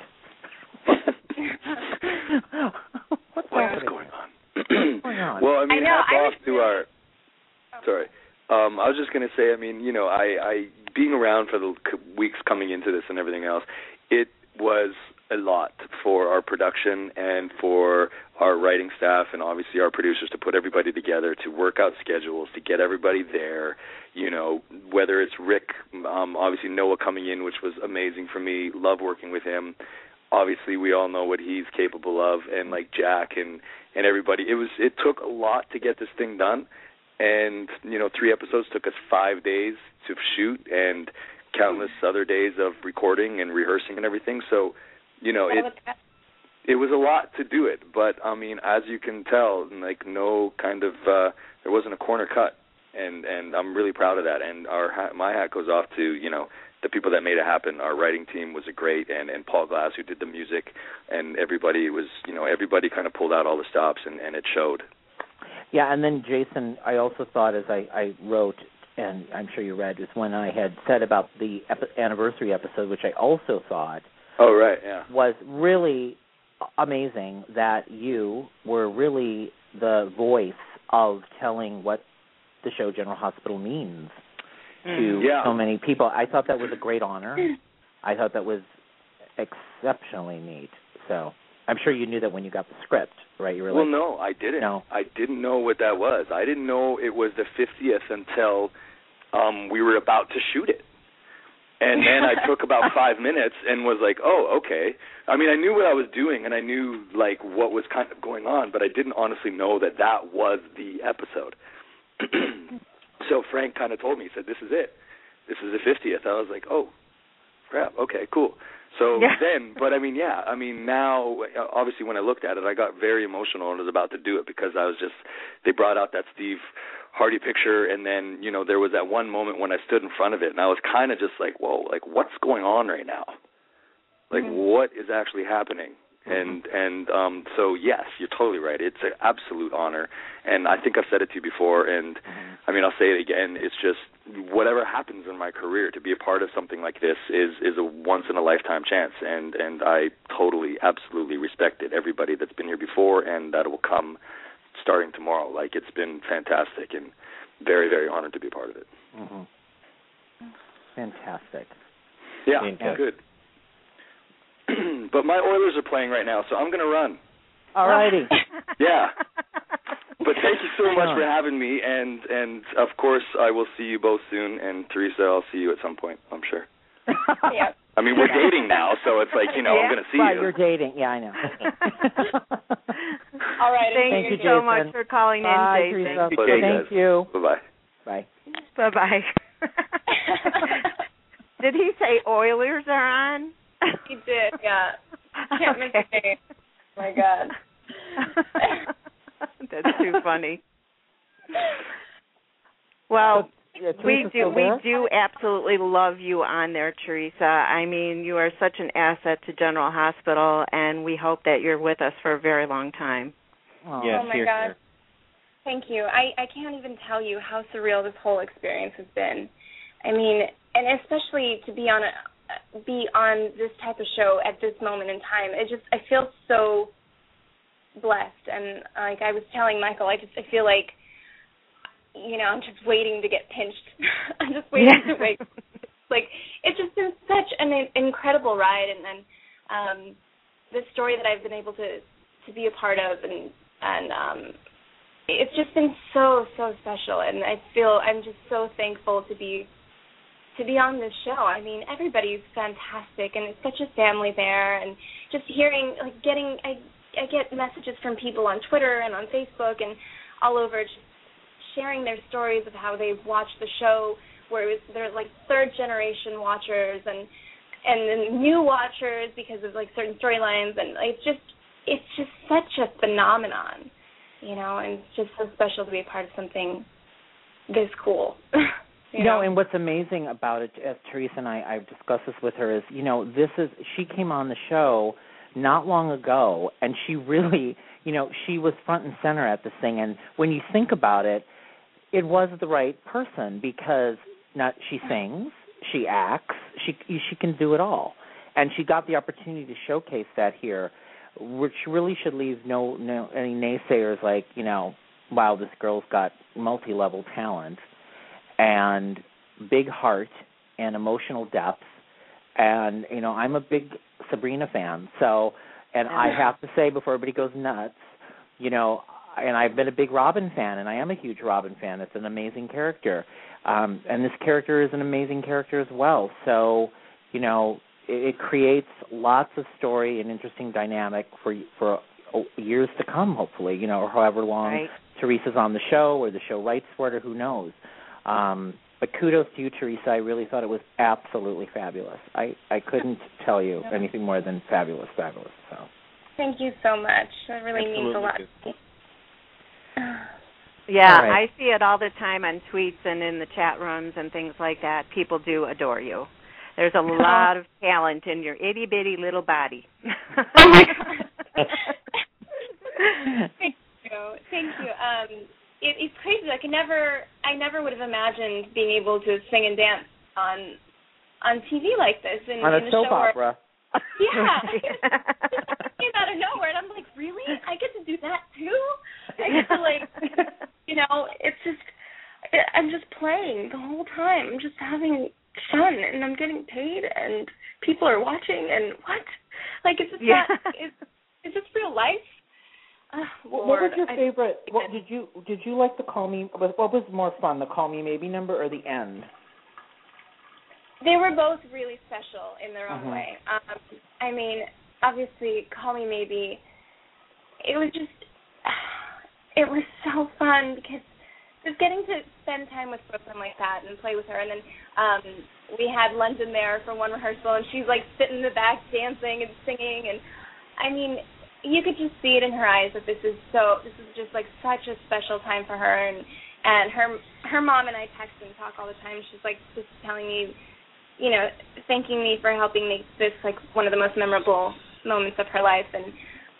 What's going on? Well, I mean, hats off to our. Sorry. I was just going to say, I mean, I being around for the weeks coming into this and everything else, it was a lot for our production and for our writing staff and obviously our producers to put everybody together, to work out schedules, to get everybody there, whether it's Rick, obviously Noah coming in, which was amazing for me, love working with him. Obviously, we all know what he's capable of, and like Jack and everybody. It took a lot to get this thing done. And, 3 episodes took us 5 days to shoot and countless other days of recording and rehearsing and everything. So, it was a lot to do it. But, I mean, as you can tell, like no kind of, there wasn't a corner cut. And I'm really proud of that. And my hat goes off to, the people that made it happen. Our writing team was great, and Paul Glass, who did the music, and everybody was, everybody kind of pulled out all the stops, and it showed. Yeah, and then, Jason, I also thought, as I wrote, and I'm sure you read, is when I had said about the anniversary episode, which I also thought was really amazing, that you were really the voice of telling what the show General Hospital means to so many people. I thought that was a great honor. I thought that was exceptionally neat. So I'm sure you knew that when you got the script, right? You were well, no, I didn't. No. I didn't know what that was. I didn't know it was the 50th until we were about to shoot it. And then I took about 5 minutes and was like, oh, okay. I mean, I knew what I was doing, and I knew, like, what was kind of going on, but I didn't honestly know that was the episode. So Frank kind of told me, he said, this is it. This is the 50th. I was like, oh, crap, okay, cool. So then, but I mean, now, obviously when I looked at it, I got very emotional and was about to do it because they brought out that Steve Hardy picture, and then, there was that one moment when I stood in front of it, and I was kind of just like, whoa, like, what's going on right now? Like, what is actually happening? And so, yes, you're totally right. It's an absolute honor, and I think I've said it to you before, and, I mean, I'll say it again. It's just whatever happens in my career, to be a part of something like this is a once-in-a-lifetime chance, and I totally, absolutely respect it, everybody that's been here before and that will come starting tomorrow. Like, it's been fantastic and very, very honored to be a part of it. Fantastic. Yeah, good. But my Oilers are playing right now, so I'm going to run. All righty. Yeah. But thank you so much for having me, and of course I will see you both soon, and Teresa, I'll see you at some point, I'm sure. Yeah. I mean, we're dating now, so it's like, I'm going to see you. You're dating. Yeah, I know. All right. Thank you so much for calling in, Jason. Thank you. Bye-bye. Bye. Bye-bye. Did he say Oilers are on? He did, yeah. Can't miss a game. Oh, my God. That's too funny. Well, we do absolutely love you on there, Teresa. I mean, you are such an asset to General Hospital, and we hope that you're with us for a very long time. Yes, oh, my God. Thank you. I can't even tell you how surreal this whole experience has been. I mean, and especially to be on this type of show at this moment in time, I feel so blessed. And like I was telling Michael, I feel like, I'm just waiting to get pinched. I'm just waiting to wait. Like, it's just been such an incredible ride, and then the story that I've been able to be a part of, and it's just been so, so special. And I'm just so thankful to be on this show. I mean, everybody's fantastic, and it's such a family there, and just hearing, like, I get messages from people on Twitter and on Facebook and all over, just sharing their stories of how they've watched the show, where they're like third-generation watchers and then new watchers because of like certain storylines, and it's just it's just such a phenomenon, you know, and it's just so special to be a part of something this cool. you know, and what's amazing about it, as Teresa and I've discussed this with her, is, you know, she came on the show not long ago, and she really, you know, she was front and center at this thing. And when you think about it, it was the right person, because she sings, she acts, she can do it all, and she got the opportunity to showcase that here, which really should leave no any naysayers like, you know, wow, this girl's got multi-level talent and big heart and emotional depth. And, you know, I'm a big Sabrina fan. So, and I have to say before everybody goes nuts, you know, and I've been a big Robin fan, and I am a huge Robin fan. It's an amazing character. And this character is an amazing character as well. So, you know, it creates lots of story and interesting dynamic for years to come, hopefully, you know, or however long Teresa's on the show or the show writes for it, or who knows. But kudos to you, Teresa. I really thought it was absolutely fabulous. I couldn't tell you anything more than fabulous. So. Thank you so much. That really means a lot. Yeah, I see it all the time on tweets and in the chat rooms and things like that. People do adore you. There's a lot of talent in your itty-bitty little body. Oh, my God. Thank you. It's crazy. Like, I never would have imagined being able to sing and dance on TV like this. On a soap opera. Yeah. It came out of nowhere, and I'm like, really? I get to do that, too? I get to, like, you know, it's just, I'm just playing the whole time. I'm just having fun, and I'm getting paid, and people are watching, and what? Like, it's just not, it's just real life. What was your favorite? Did you like the Call Me? What was more fun, the Call Me Maybe number or the end? They were both really special in their own way. I mean, obviously, Call Me Maybe, it was so fun, because just getting to spend time with Brooklyn like that and play with her. And then we had London there for one rehearsal, and she's, like, sitting in the back dancing and singing. And, I mean, you could just see it in her eyes that this is just, like, such a special time for her. And her mom and I text and talk all the time. She's, like, just telling me, you know, thanking me for helping make this, like, one of the most memorable moments of her life. And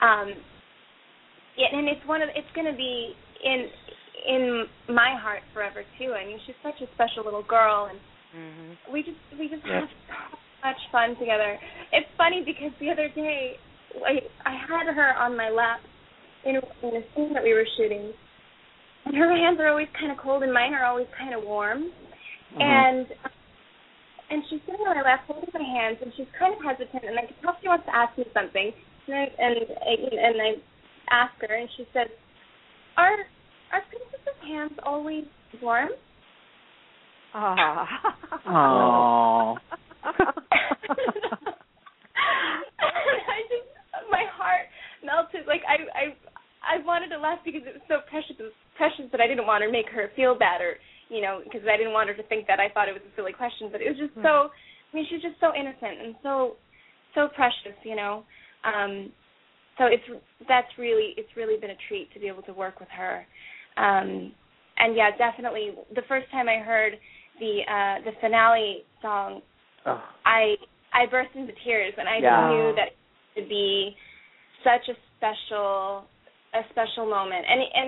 and it's going to be in my heart forever too. I mean, she's such a special little girl, and we just have so much fun together. It's funny because the other day I had her on my lap in a scene that we were shooting, and her hands are always kind of cold, and mine are always kind of warm, and she's sitting on my lap holding my hands, and she's kind of hesitant, and I can tell she wants to ask me something, and I ask her, and she says, Are Princess's hands always warm? Aww. My heart melted. Like, I wanted to laugh because it was so precious. It was precious, but I didn't want to make her feel bad, or, you know, because I didn't want her to think that I thought it was a silly question. But it was just so, I mean, she's just so innocent and so precious, you know. So it's really been a treat to be able to work with her. And yeah, definitely the first time I heard the finale song, I burst into tears, and I knew that it would be such a special moment.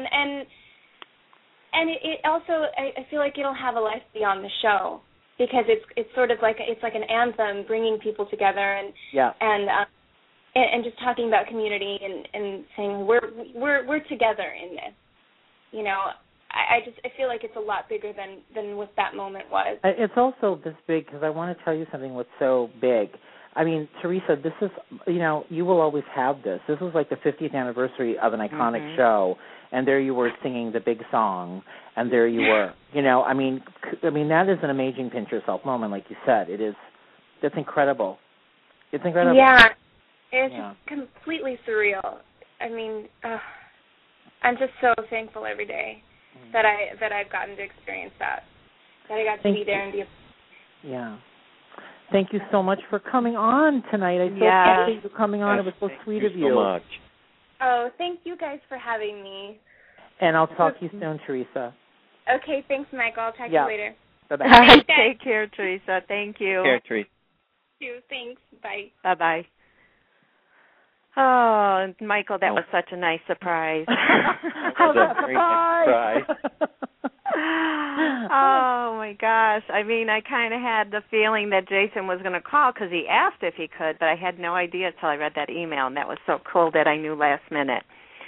And it also, I feel like it'll have a life beyond the show, because it's sort of like it's like an anthem bringing people together, and just talking about community and saying we're together in this. You know, I feel like it's a lot bigger than what that moment was. It's also this big, because I want to tell you something what's so big. I mean, Teresa, this is, you know, you will always have this. This was like the 50th anniversary of an iconic show, and there you were singing the big song, and there you were. You know, I mean, that is an amazing pinch yourself moment, like you said. That's incredible. It's incredible. Yeah, it's just completely surreal. I mean, I'm just so thankful every day that I've gotten to experience that I got to be there and be. Yeah. Thank you so much for coming on tonight. I so appreciate you coming on. It was so sweet of you. So much. Oh, thank you guys for having me. And I'll talk to you soon, Teresa. Okay, thanks, Michael. I'll talk to you later. Bye-bye. All right, take care, Teresa. Thank you. Take care, Teresa. Thanks. Bye. Bye-bye. Oh, Michael, that was such a nice surprise. That was a great surprise. Oh, my gosh. I mean, I kind of had the feeling that Jason was going to call because he asked if he could, but I had no idea until I read that email, and that was so cool that I knew last minute.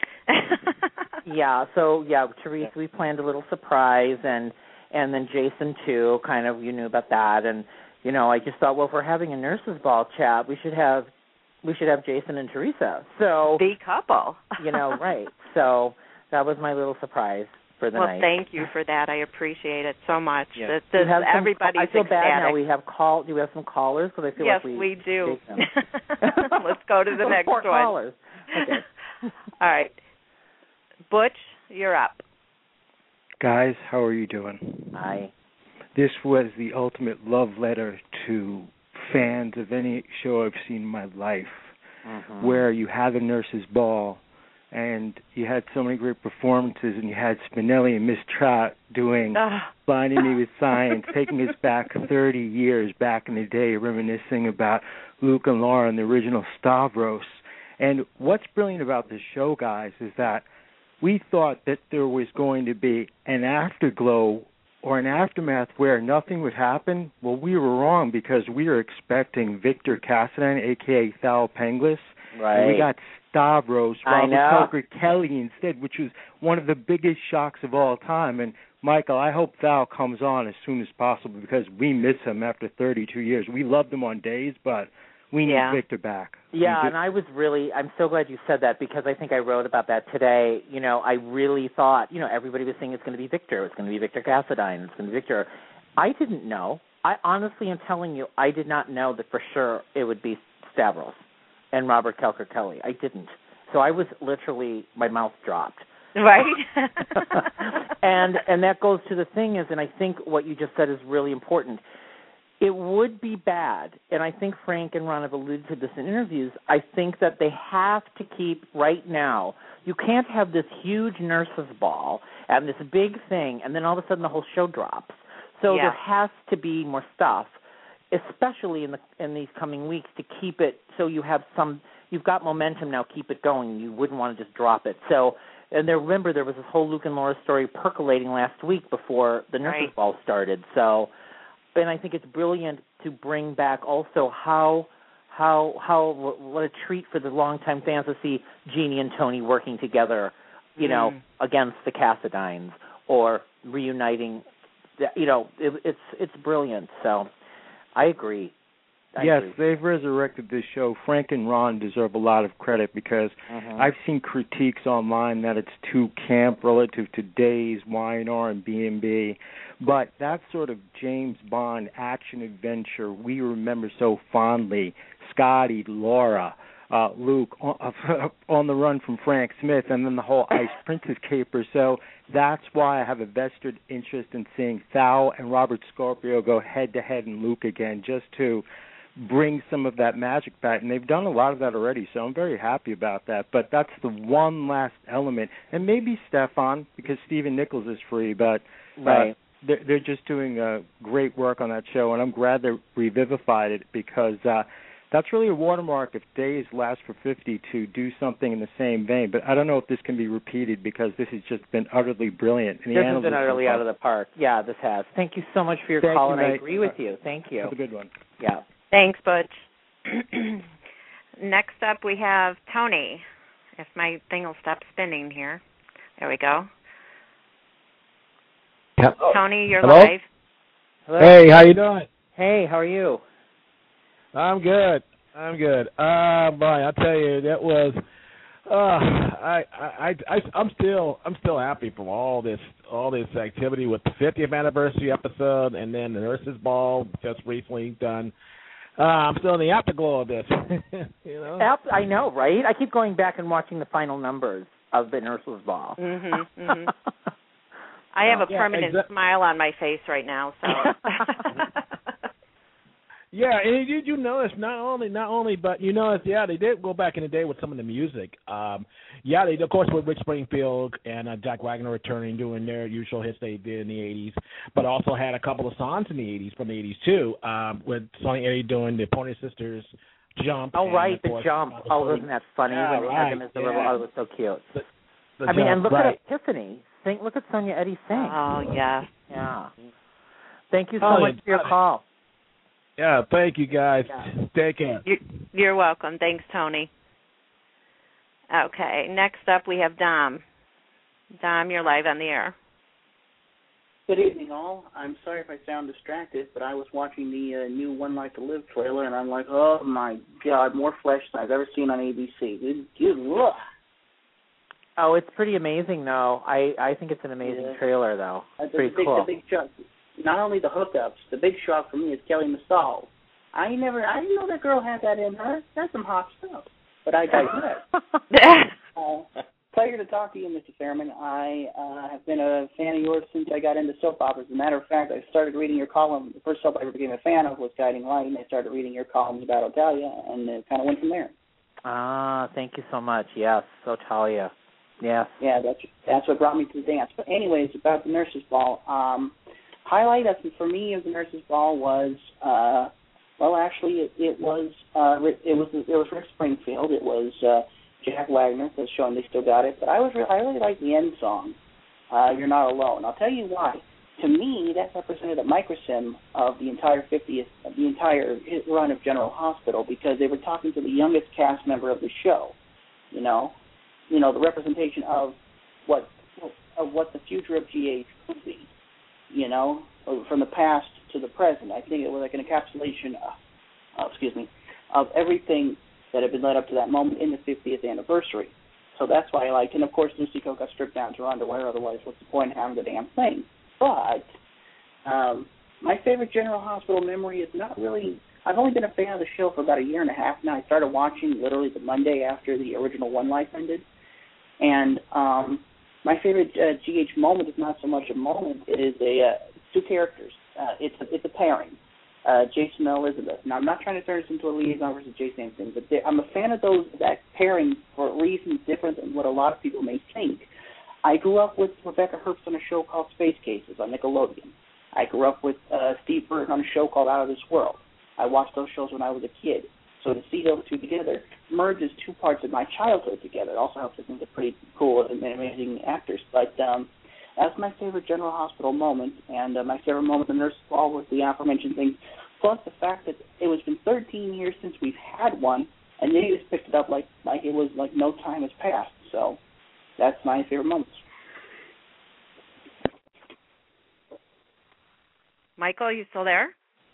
Teresa, we planned a little surprise, and then Jason, too, kind of, you knew about that. And, you know, I just thought, well, if we're having a nurses' ball chat, we should have Jason and Teresa. So the couple. You know, right. So that was my little surprise for the night. Well, thank you for that. I appreciate it so much. Yes. Everybody's I feel ecstatic. bad now. Do we have some callers? Because I feel yes, like we do. Them. Let's go to the next one. Callers. Okay. All right. Butch, you're up. Guys, how are you doing? Hi. This was the ultimate love letter to fans of any show I've seen in my life, where you had a nurse's ball, and you had so many great performances, and you had Spinelli and Miss Trout doing Blinding Me with Science, taking us back 30 years back in the day, reminiscing about Luke and Laura and the original Stavros. And what's brilliant about this show, guys, is that we thought that there was going to be an afterglow or an aftermath where nothing would happen. Well, we were wrong because we were expecting Victor Cassadine, a.k.a. Thal Penglis. Right. And we got Stavros, Robert Tucker Kelly instead, which was one of the biggest shocks of all time. And, Michael, I hope Thal comes on as soon as possible because we miss him after 32 years. We loved him on days, but we need Victor back. Yeah, and I'm so glad you said that because I think I wrote about that today. You know, I really thought, you know, everybody was saying it's going to be Victor. It's going to be Victor Cassadine. It's going to be Victor. I didn't know. I honestly am telling you, I did not know that for sure it would be Stavros and Robert Kelker Kelly. I didn't. So I was literally, my mouth dropped. Right. and that goes to the thing is, and I think what you just said is really important. It would be bad, and I think Frank and Ron have alluded to this in interviews, I think that they have to keep right now, you can't have this huge nurses' ball and this big thing, and then all of a sudden the whole show drops. So there has to be more stuff, especially in these coming weeks, to keep it so you have you've got momentum now, keep it going. You wouldn't want to just drop it. So, and remember, there was this whole Luke and Laura story percolating last week before the nurses' ball started. So, and I think it's brilliant to bring back also what a treat for the longtime fans to see Jeannie and Tony working together, you know, against the Cassadines or reuniting. You know, it's brilliant. So, I agree. They've resurrected this show. Frank and Ron deserve a lot of credit because I've seen critiques online that it's too camp relative to Days, Y&R, and B&B. But that sort of James Bond action-adventure we remember so fondly, Scotty, Laura, Luke, on the run from Frank Smith, and then the whole Ice Princess caper. So that's why I have a vested interest in seeing Thal and Robert Scorpio go head-to-head in Luke again, just to bring some of that magic back. And they've done a lot of that already, so I'm very happy about that. But that's the one last element. And maybe Stefan, because Stephen Nichols is free, but they're just doing great work on that show, and I'm glad they revivified it because that's really a watermark if Days last for 50 to do something in the same vein. But I don't know if this can be repeated because this has just been utterly brilliant. And this has been utterly out of the park. Yeah, this has. Thank you so much for your call, and I agree with you. Thank you. Have a good one. Yeah. Thanks, Butch. Next up, we have Tony. If my thing will stop spinning here. There we go. Yep. Tony, you're Hello? live. Hello? Hey, how you doing? Hey, how are you? I'm good. Boy, I'll tell you, that was I'm still happy from all this activity with the 50th anniversary episode and then the Nurses Ball just recently done. I'm still in the afterglow of this. You know? I know, right? I keep going back and watching the final numbers of the Nurses Ball. I have a permanent smile on my face right now, so. Yeah, and you notice not only, but you notice, yeah, they did go back in the day with some of the music. Yeah, they of course with Rick Springfield and Jack Wagner returning, doing their usual hits they did in the '80s, but also had a couple of songs in the '80s from the '80s too, with Sonny Eddie doing the Pointer Sisters Jump. Oh right, the Jump. Oh, wasn't that funny? Yeah, when they right, had them as the little, oh, it was so cute. The I mean, Jump, and look right. at Tiffany. Look at Sonia Eddy sing. Oh yeah. Yeah. Thank you so much for your call. Yeah, thank you guys. Yeah. Take care. You're welcome. Thanks, Tony. Okay, next up we have Dom. Dom, you're live on the air. Good evening, all. I'm sorry if I sound distracted, but I was watching the new One Life to Live trailer, and I'm like, oh, my God, more flesh than I've ever seen on ABC. Ugh. Oh, it's pretty amazing, though. I think it's an amazing trailer, though. It's pretty cool. The big shock, not only the hookups, the big shock for me is Kelly Massal. I didn't know that girl had that in her. That's some hot stuff. But I digress. Pleasure to talk to you, Mr. Fairman. I have been a fan of yours since I got into soap operas. As a matter of fact, I started reading your column. The first soap I ever became a fan of was Guiding Light, and I started reading your columns about Otalia, and it kind of went from there. Ah, thank you so much. Yes, Otalia. Yes. Yeah, that's what brought me to the dance. But anyways, about the Nurses Ball. Highlight for me of the Nurses Ball was, it was Rick Springfield. It was Jack Wagner, that's showing they still got it. But I really liked the end song, You're Not Alone. I'll tell you why. To me, that represented a microcosm of the entire run of General Hospital, because they were talking to the youngest cast member of the show. You know, the representation of what the future of GH could be. You know, from the past to the present. I think it was like an encapsulation of everything that had been led up to that moment in the 50th anniversary. So that's why I liked it. And, of course, Lucy Coe got stripped down to her underwear. Otherwise, what's the point in having the damn thing? But my favorite General Hospital memory is not really – I've only been a fan of the show for about a year and a half now. I started watching literally the Monday after the original One Life ended. And my favorite GH moment is not so much a moment. It is two characters. It's a pairing. Jason and Elizabeth. Now, I'm not trying to turn this into a liaison versus Jason thing, but I'm a fan of that pairing for reasons different than what a lot of people may think. I grew up with Rebecca Herbst on a show called Space Cases on Nickelodeon. I grew up with Steve Burton on a show called Out of This World. I watched those shows when I was a kid. So to see those two together merges two parts of my childhood together. It also helps us think they're pretty cool and amazing actors. But that's my favorite General Hospital moment, and my favorite moment in Nurses Ball was the aforementioned things, plus the fact that it was been 13 years since we've had one, and they just picked it up like it was like no time has passed. So that's my favorite moments. Michael, you still there?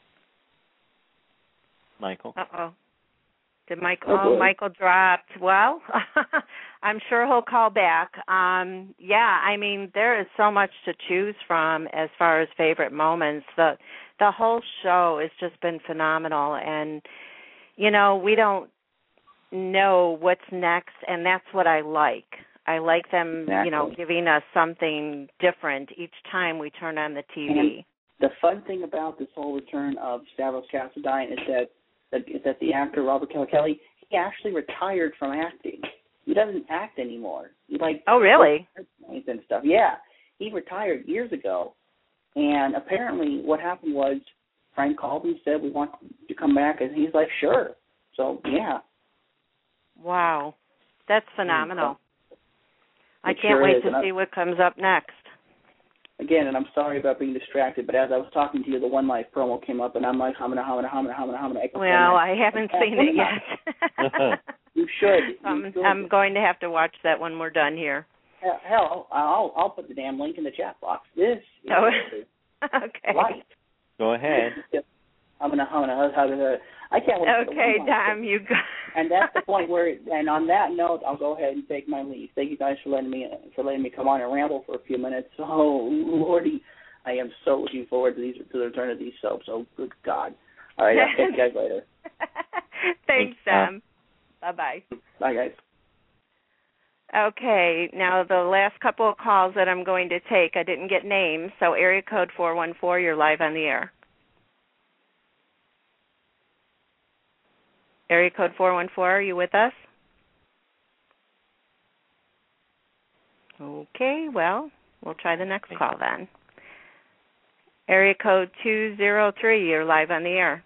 Michael? Uh-oh. Did Michael dropped. Well, I'm sure he'll call back. I mean, there is so much to choose from as far as favorite moments. The whole show has just been phenomenal, and we don't know what's next, and that's what I like. I like them, giving us something different each time we turn on the TV. And the fun thing about this whole return of Stavros Kassadine is that the actor Robert Kelly, he actually retired from acting. He doesn't act anymore. Oh, really? And stuff. Yeah, he retired years ago, and apparently what happened was Frank called and said, "We want you to come back," and he's like, "Sure." So yeah. Wow, that's phenomenal. I can't sure wait is. to see what comes up next. Again, and I'm sorry about being distracted, but as I was talking to you, the One Life promo came up, and I'm like, humming. Well, I haven't seen it yet. You should. I'm going to have to watch that when we're done here. Hell, I'll put the damn link in the chat box. This is okay. Life. Go ahead. I can't wait. Okay, Dom, you go. And that's the point where. And on that note, I'll go ahead and take my leave. Thank you guys for letting me come on and ramble for a few minutes. Oh Lordy, I am so looking forward to the return of these soaps. Oh good God! All right, I'll catch you guys later. Thanks, Dom. Bye-bye. Bye, guys. Okay, now the last couple of calls that I'm going to take, I didn't get names, so area code 414, you're live on the air. Area code 414, are you with us? Okay, well, we'll try the next call then. Area code 203, you're live on the air.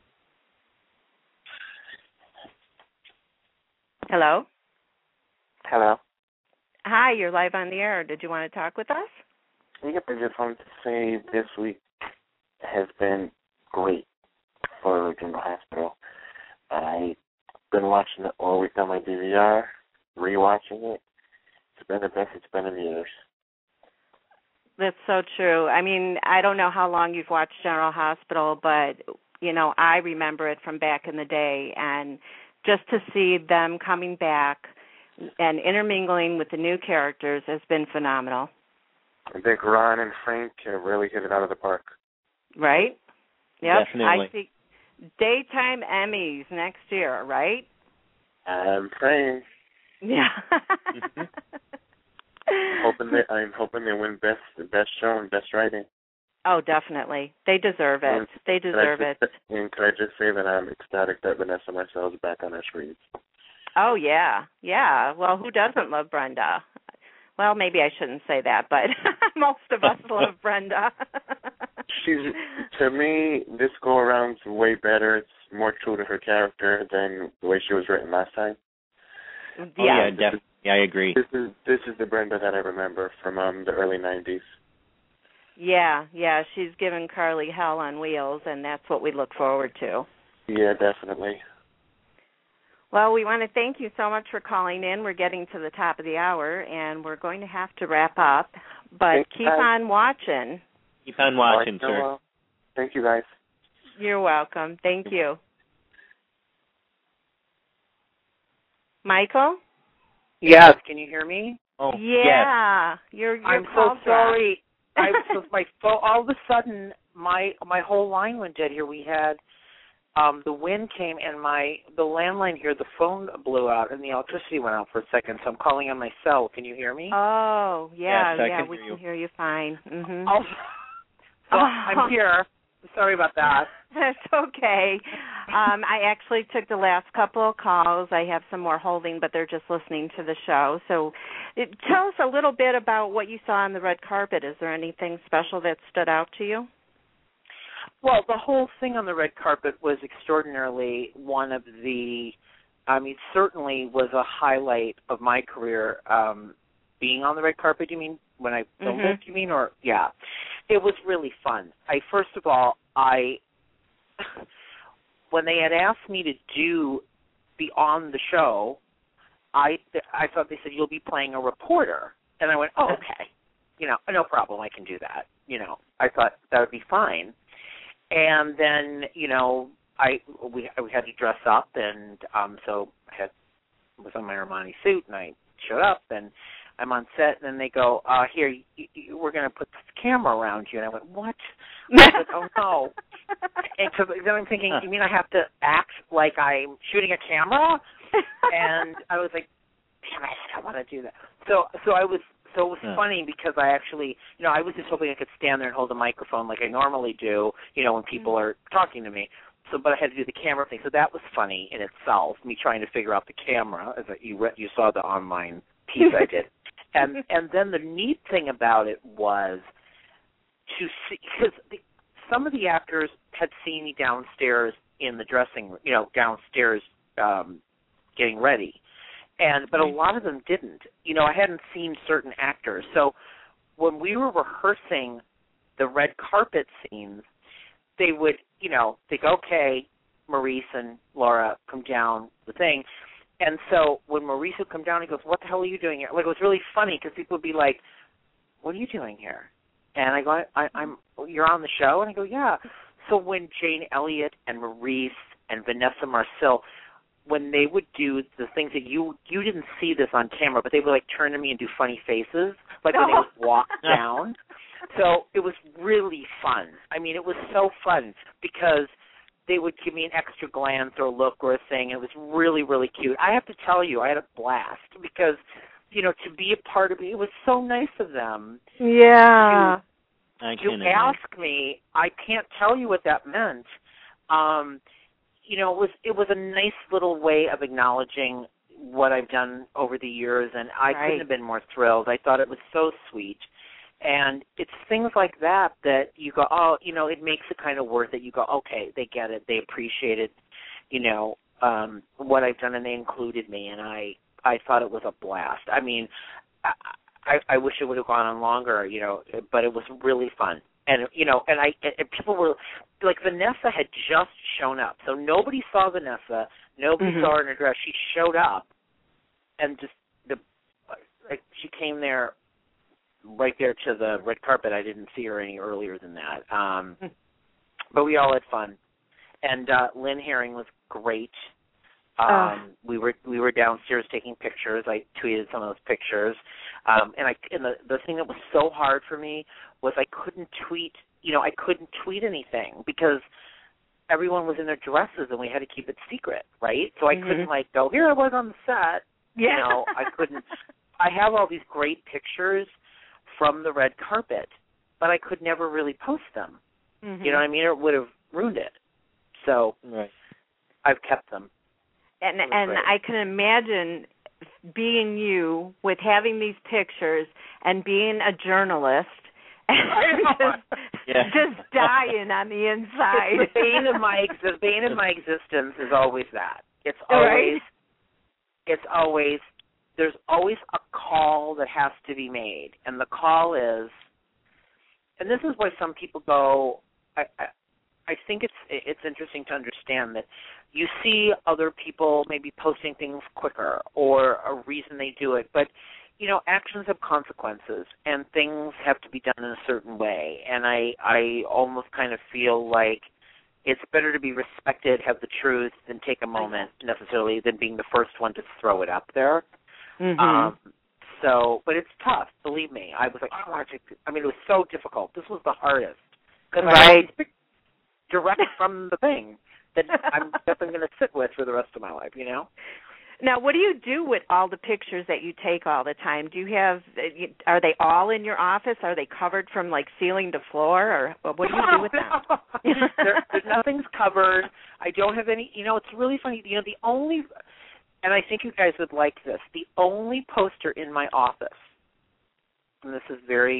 Hello? Hello. Hi, you're live on the air. Did you want to talk with us? Yep, I just wanted to say this week has been great for General Hospital. I've been watching it all week on my DVR, rewatching it. It's been the best it's been in years. That's so true. I mean, I don't know how long you've watched General Hospital, but, you know, I remember it from back in the day, and just to see them coming back and intermingling with the new characters has been phenomenal. I think Ron and Frank have really hit it out of the park. Right? Yep. Definitely. I see daytime Emmys next year, right? I'm praying. Yeah. I'm hoping they win best show and best writing. Oh, definitely. They deserve it. They deserve it. And could I just say that I'm ecstatic that Vanessa Marcel is back on our screens. Oh, yeah. Yeah. Well, who doesn't love Brenda? Well, maybe I shouldn't say that, but most of us love Brenda. To me, this go-around's way better. It's more true to her character than the way she was written last time. Yeah, yeah, definitely. I agree. This is the Brenda that I remember from the early 90s. Yeah, she's given Carly hell on wheels, and that's what we look forward to. Yeah, definitely. Well, we want to thank you so much for calling in. We're getting to the top of the hour, and we're going to have to wrap up, but keep on watching. Keep on watching, sir. Well, thank you, guys. You're welcome. Thank you. Michael? Yes, can you hear me? Oh, yeah. Yes. I'm so sorry. My phone. All of a sudden, my whole line went dead here. We had the wind came and the landline here, the phone blew out and the electricity went out for a second. So I'm calling on my cell. Can you hear me? Oh, yeah, yes, we can hear you fine. Mm-hmm. So I'm here. Sorry about that. That's okay. I actually took the last couple of calls. I have some more holding, but they're just listening to the show. So tell us a little bit about what you saw on the red carpet. Is there anything special that stood out to you? Well, the whole thing on the red carpet was extraordinarily one of the, certainly was a highlight of my career. Being on the red carpet, you mean? When I filmed it, you mean? Or, yeah. It was really fun. First of all, when they had asked me to be on the show, I thought they said, you'll be playing a reporter. And I went, oh, okay. No problem, I can do that. I thought that would be fine. And then, we had to dress up, and so I was on my Armani suit, and I showed up, and I'm on set, and then they go, here, we're going to put this camera around you. And I went, what? I said, oh, no. And so then I'm thinking, you mean I have to act like I'm shooting a camera? And I was like, damn it, I don't want to do that. So it was funny because I actually, I was just hoping I could stand there and hold a microphone like I normally do, when people are talking to me. But I had to do the camera thing. So that was funny in itself, me trying to figure out the camera. As you saw the online piece I did. And then the neat thing about it was to see, because some of the actors had seen me downstairs in the dressing room, downstairs getting ready. But a lot of them didn't. I hadn't seen certain actors. So when we were rehearsing the red carpet scenes, they would, they'd go, okay, Maurice and Laura, come down the thing. And so when Maurice would come down, he goes, what the hell are you doing here? Like, it was really funny because people would be like, what are you doing here? And I go, I'm you're on the show? And I go, yeah. So when Jane Elliott and Maurice and Vanessa Marcel, when they would do the things that you didn't see this on camera, but they would, like, turn to me and do funny faces, like when they would walk down. So it was really fun. It was so fun because they would give me an extra glance or a look or a thing. It was really, really cute. I have to tell you, I had a blast because, to be a part of it, it was so nice of them. Yeah. To ask me, I can't tell you what that meant. it was a nice little way of acknowledging what I've done over the years, and I couldn't have been more thrilled. I thought it was so sweet. And it's things like that you go, oh, it makes it kind of worth it. You go, okay, they get it. They appreciate it, what I've done, and they included me, and I thought it was a blast. I mean, I wish it would have gone on longer, but it was really fun. And, and people were, like, Vanessa had just shown up. So nobody saw Vanessa. Nobody saw her in her dress. She showed up, and just, she came there right there to the red carpet. I didn't see her any earlier than that. But we all had fun. And Lynn Herring was great. We were downstairs taking pictures. I tweeted some of those pictures. And the thing that was so hard for me was I couldn't tweet anything because everyone was in their dresses and we had to keep it secret, right? So I couldn't go, here I was on the set. Yeah. I couldn't. I have all these great pictures from the red carpet, but I could never really post them. You know what I mean? Or it would have ruined it. So I've kept them. And I can imagine being you with having these pictures and being a journalist and just dying on the inside. The bane of my existence is always that. It's always there's always a call that has to be made, and the call is, and this is why some people go, I think it's interesting to understand that you see other people maybe posting things quicker or a reason they do it, but actions have consequences and things have to be done in a certain way, and I almost kind of feel like it's better to be respected, have the truth, than take a moment necessarily than being the first one to throw it up there. But it's tough, believe me. I was like, it was so difficult. This was the hardest because I direct from the thing that I'm definitely going to sit with for the rest of my life, Now, what do you do with all the pictures that you take all the time? Are they all in your office? Are they covered from, ceiling to floor, or what do you do with them? Nothing's covered. I don't have any, it's really funny, the only, and I think you guys would like this, the only poster in my office, and this is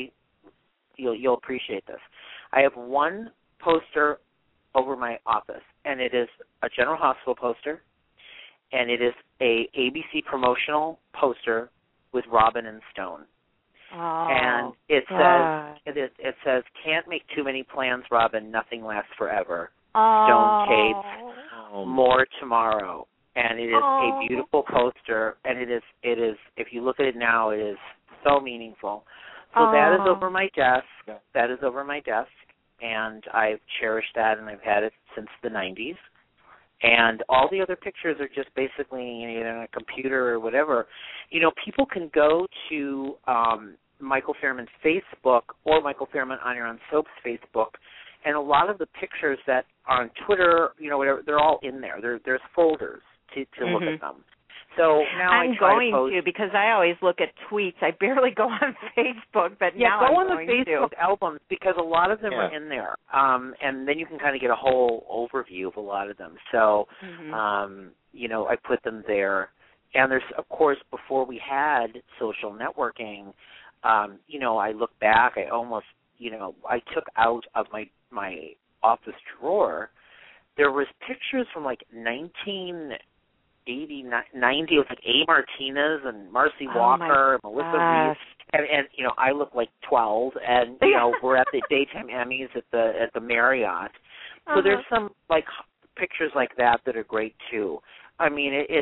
you'll appreciate this, I have one poster over my office, and it is a General Hospital poster, and it is a ABC promotional poster with Robin and Stone. And it says, can't make too many plans, Robin, nothing lasts forever. Stone Cates, more tomorrow. And it is a beautiful poster, and it is if you look at it now, it is so meaningful. So that is over my desk. And I've cherished that, and I've had it since the 90s. And all the other pictures are just basically either on a computer or whatever. People can go to Michael Fairman's Facebook or Michael Fairman on your own Soap's Facebook, and a lot of the pictures that are on Twitter, whatever, they're all in there. There's folders to look at them. So now I'm going to because I always look at tweets. I barely go on Facebook, but now go I'm on the Facebook albums because a lot of them are in there, and then you can kind of get a whole overview of a lot of them. So, I put them there, and there's of course before we had social networking, I look back. I almost, I took out of my office drawer. There was pictures from 1980, 90, it was A. Martinez and Marcy Walker and Melissa Reeves, and I look like 12, and we're at the daytime Emmys at the Marriott. So there's some pictures like that are great too. I mean, it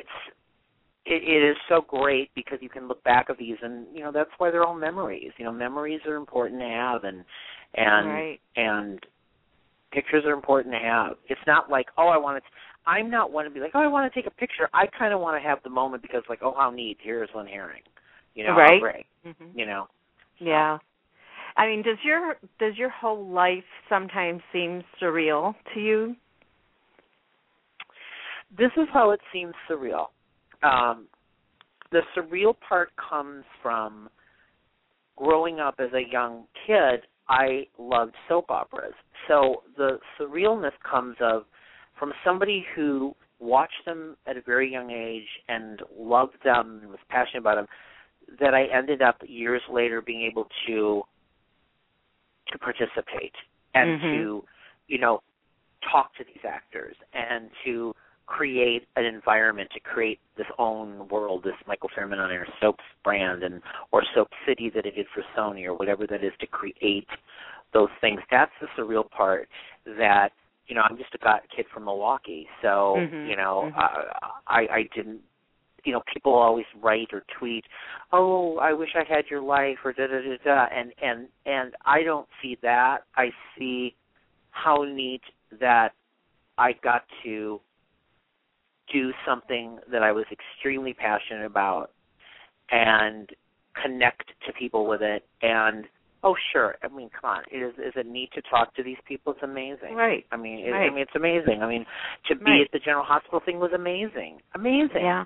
is so great because you can look back at these, and that's why they're all memories. Memories are important to have, and pictures are important to have. It's not like, I'm not one to be like, I want to take a picture. I kind of want to have the moment because, how neat, here's Lynn Herring. Right. Great. Yeah. I mean, does your whole life sometimes seem surreal to you? This is how it seems surreal. The surreal part comes from growing up as a young kid. I loved soap operas. So the surrealness comes of from somebody who watched them at a very young age and loved them and was passionate about them, that I ended up years later being able to participate and to, you know, talk to these actors and to create an environment, to create this own world, this Michael Fairman on Air Soaps brand, and or Soap City that I did for Sony or whatever that is, to create those things. That's the surreal part, that, you know, I'm just a kid from Milwaukee, so, you know, I didn't, you know, people always write or tweet, oh, I wish I had your life, or da-da-da-da, and I don't see that. I see how neat that I got to do something that I was extremely passionate about and connect to people with it. And, oh, sure, I mean, come on, is it neat to talk to these people? It's amazing. Right. I mean, it's amazing. I mean, to be at the General Hospital thing was amazing. Amazing. Yeah.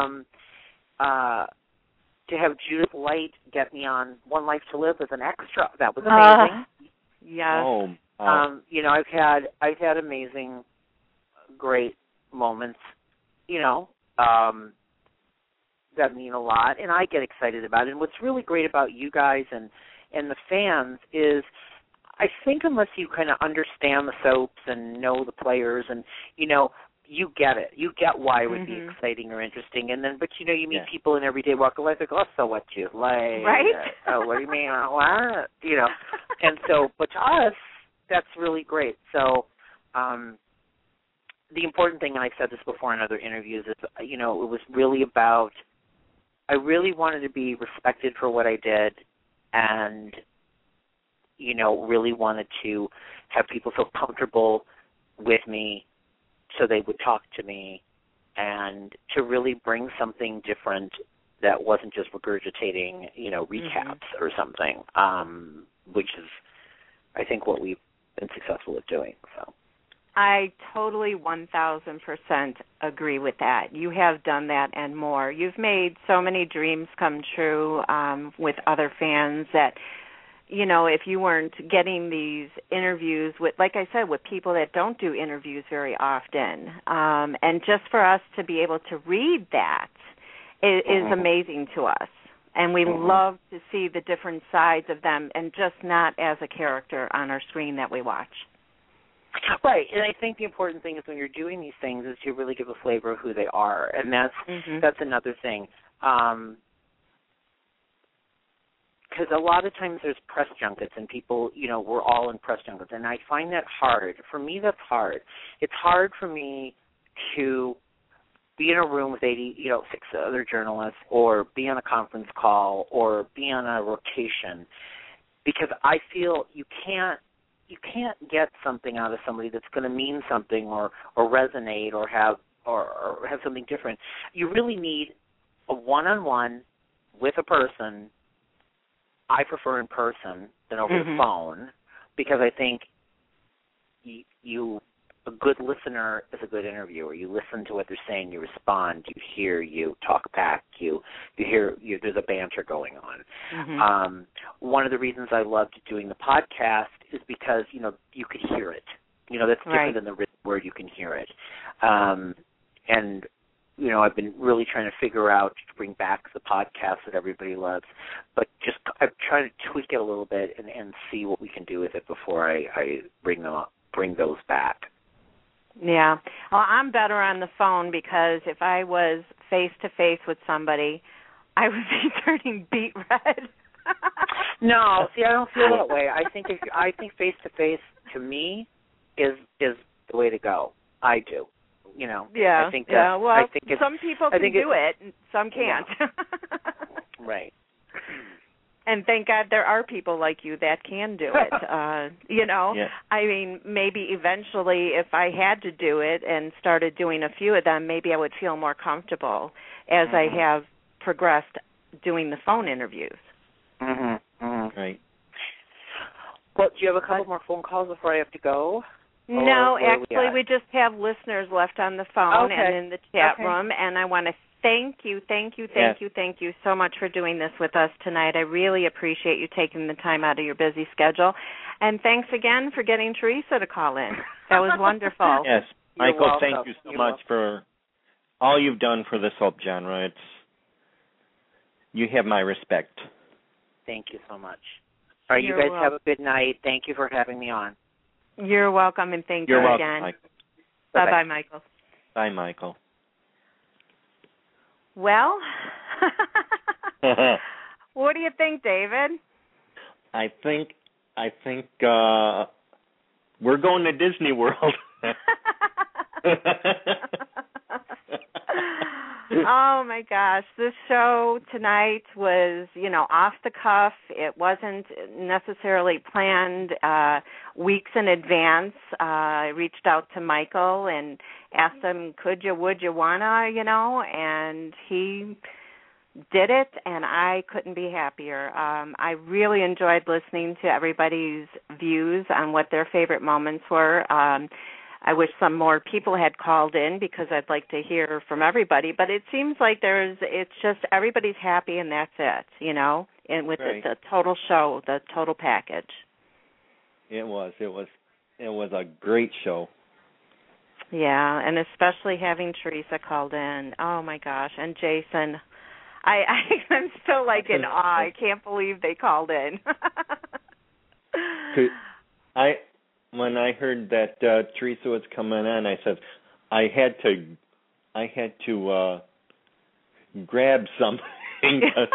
To have Judith Light get me on One Life to Live as an extra, that was amazing. Yes. You know, I've had amazing, great moments, you know, that mean a lot, and I get excited about it. And what's really great about you guys and the fans is, I think unless you kind of understand the soaps and know the players and, you know, you get it. You get why it would be exciting or interesting. And then, but, you know, you meet people in everyday walk of life, like, oh, so what you like? Right? Oh, what do you mean? What? You know, and so, but to us, that's really great. So, the important thing, and I've said this before in other interviews, is, you know, it was really about, I really wanted to be respected for what I did, and, you know, really wanted to have people feel comfortable with me so they would talk to me, and to really bring something different that wasn't just regurgitating, you know, recaps or something, which is, I think, what we've been successful at doing. So I totally 1,000% agree with that. You have done that and more. You've made so many dreams come true with other fans that, you know, if you weren't getting these interviews with, like I said, with people that don't do interviews very often, and just for us to be able to read that is amazing to us. And we love to see the different sides of them, and just not as a character on our screen that we watch. Right, and I think the important thing is when you're doing these things is to really give a flavor of who they are, and that's another thing. Because a lot of times there's press junkets, and people, you know, we're all in press junkets, and I find that hard. For me, that's hard. It's hard for me to be in a room with 6 other journalists, or be on a conference call, or be on a rotation, because I feel you can't get something out of somebody that's going to mean something or resonate or have something different. You really need a one-on-one with a person. I prefer in person than over the phone, because I think a good listener is a good interviewer. You listen to what they're saying, you respond, you hear, you talk back, you hear, there's a banter going on. One of the reasons I loved doing the podcast is because, you know, you could hear it. You know, that's different than the written word, you can hear it. And, you know, I've been really trying to figure out to bring back the podcast that everybody loves, but just I'm trying to tweak it a little bit and see what we can do with it before I bring those back. Yeah. Well, I'm better on the phone, because if I was face-to-face with somebody, I would be turning beet red. No, see, I don't feel that way. I think face-to-face, to me, is the way to go. I do. You know. Yeah. I think well, I think some people can do it, and some can't. Right. And thank God there are people like you that can do it. You know, I mean, maybe eventually if I had to do it and started doing a few of them, maybe I would feel more comfortable as I have progressed doing the phone interviews. Right. Well, do you have a couple more phone calls before I have to go? No, actually, we just have listeners left on the phone and in the chat room, and I want to thank you so much for doing this with us tonight. I really appreciate you taking the time out of your busy schedule, and thanks again for getting Teresa to call in. That was wonderful. Yes. Michael, thank you so much for all you've done for the soap genre. You have my respect. Thank you so much. All right, you guys have a good night. Thank you for having me on. You're welcome, and thank you welcome, again. Michael. Bye-bye, Michael. Bye, Michael. Well, what do you think, David? I think we're going to Disney World. Oh my gosh, this show tonight was, off the cuff. It wasn't necessarily planned weeks in advance. I reached out to Michael and asked him, would you wanna, and he did it, and I couldn't be happier. I really enjoyed listening to everybody's views on what their favorite moments were. I wish some more people had called in because I'd like to hear from everybody. But it seems like it's just everybody's happy and that's it, and with right. the total show, the total package. It was a great show. Yeah, and especially having Teresa called in. Oh my gosh, and Jason. I'm still in awe. I can't believe they called in. When I heard that Teresa was coming on, I said I had to grab something because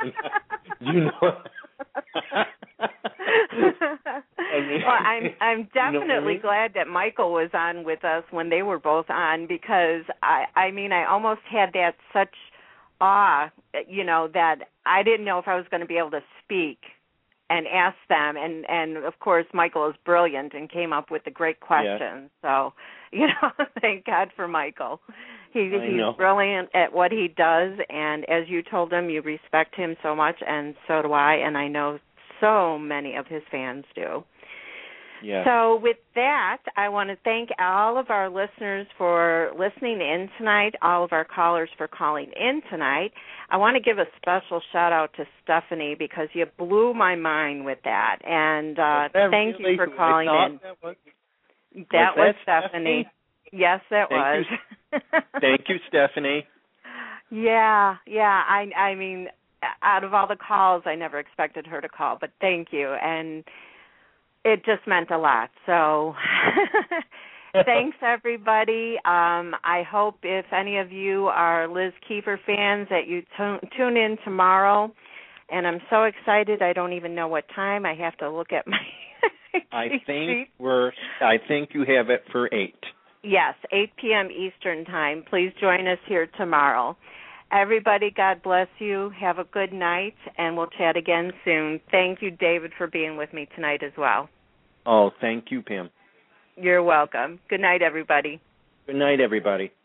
Well, I'm definitely glad that Michael was on with us when they were both on because I almost had that such awe, that I didn't know if I was going to be able to speak and ask them, and of course Michael is brilliant and came up with the great questions. Yeah. So, thank God for Michael. He's brilliant at what he does, and as you told him, you respect him so much, and so do I, and I know so many of his fans do. Yeah. So with that, I want to thank all of our listeners for listening in tonight, all of our callers for calling in tonight. I want to give a special shout-out to Stephanie because you blew my mind with that. And thank you for calling in. That was Stephanie. Yes, that was. Thank you, Stephanie. Yeah. I mean, out of all the calls, I never expected her to call, but thank you. And it just meant a lot. So thanks, everybody. I hope if any of you are Liz Kiefer fans that you tune in tomorrow. And I'm so excited. I don't even know what time. I have to look at my I think you have it for 8. Yes, 8 p.m. Eastern Time. Please join us here tomorrow. Everybody, God bless you. Have a good night, and we'll chat again soon. Thank you, David, for being with me tonight as well. Oh, thank you, Pam. You're welcome. Good night, everybody. Good night, everybody.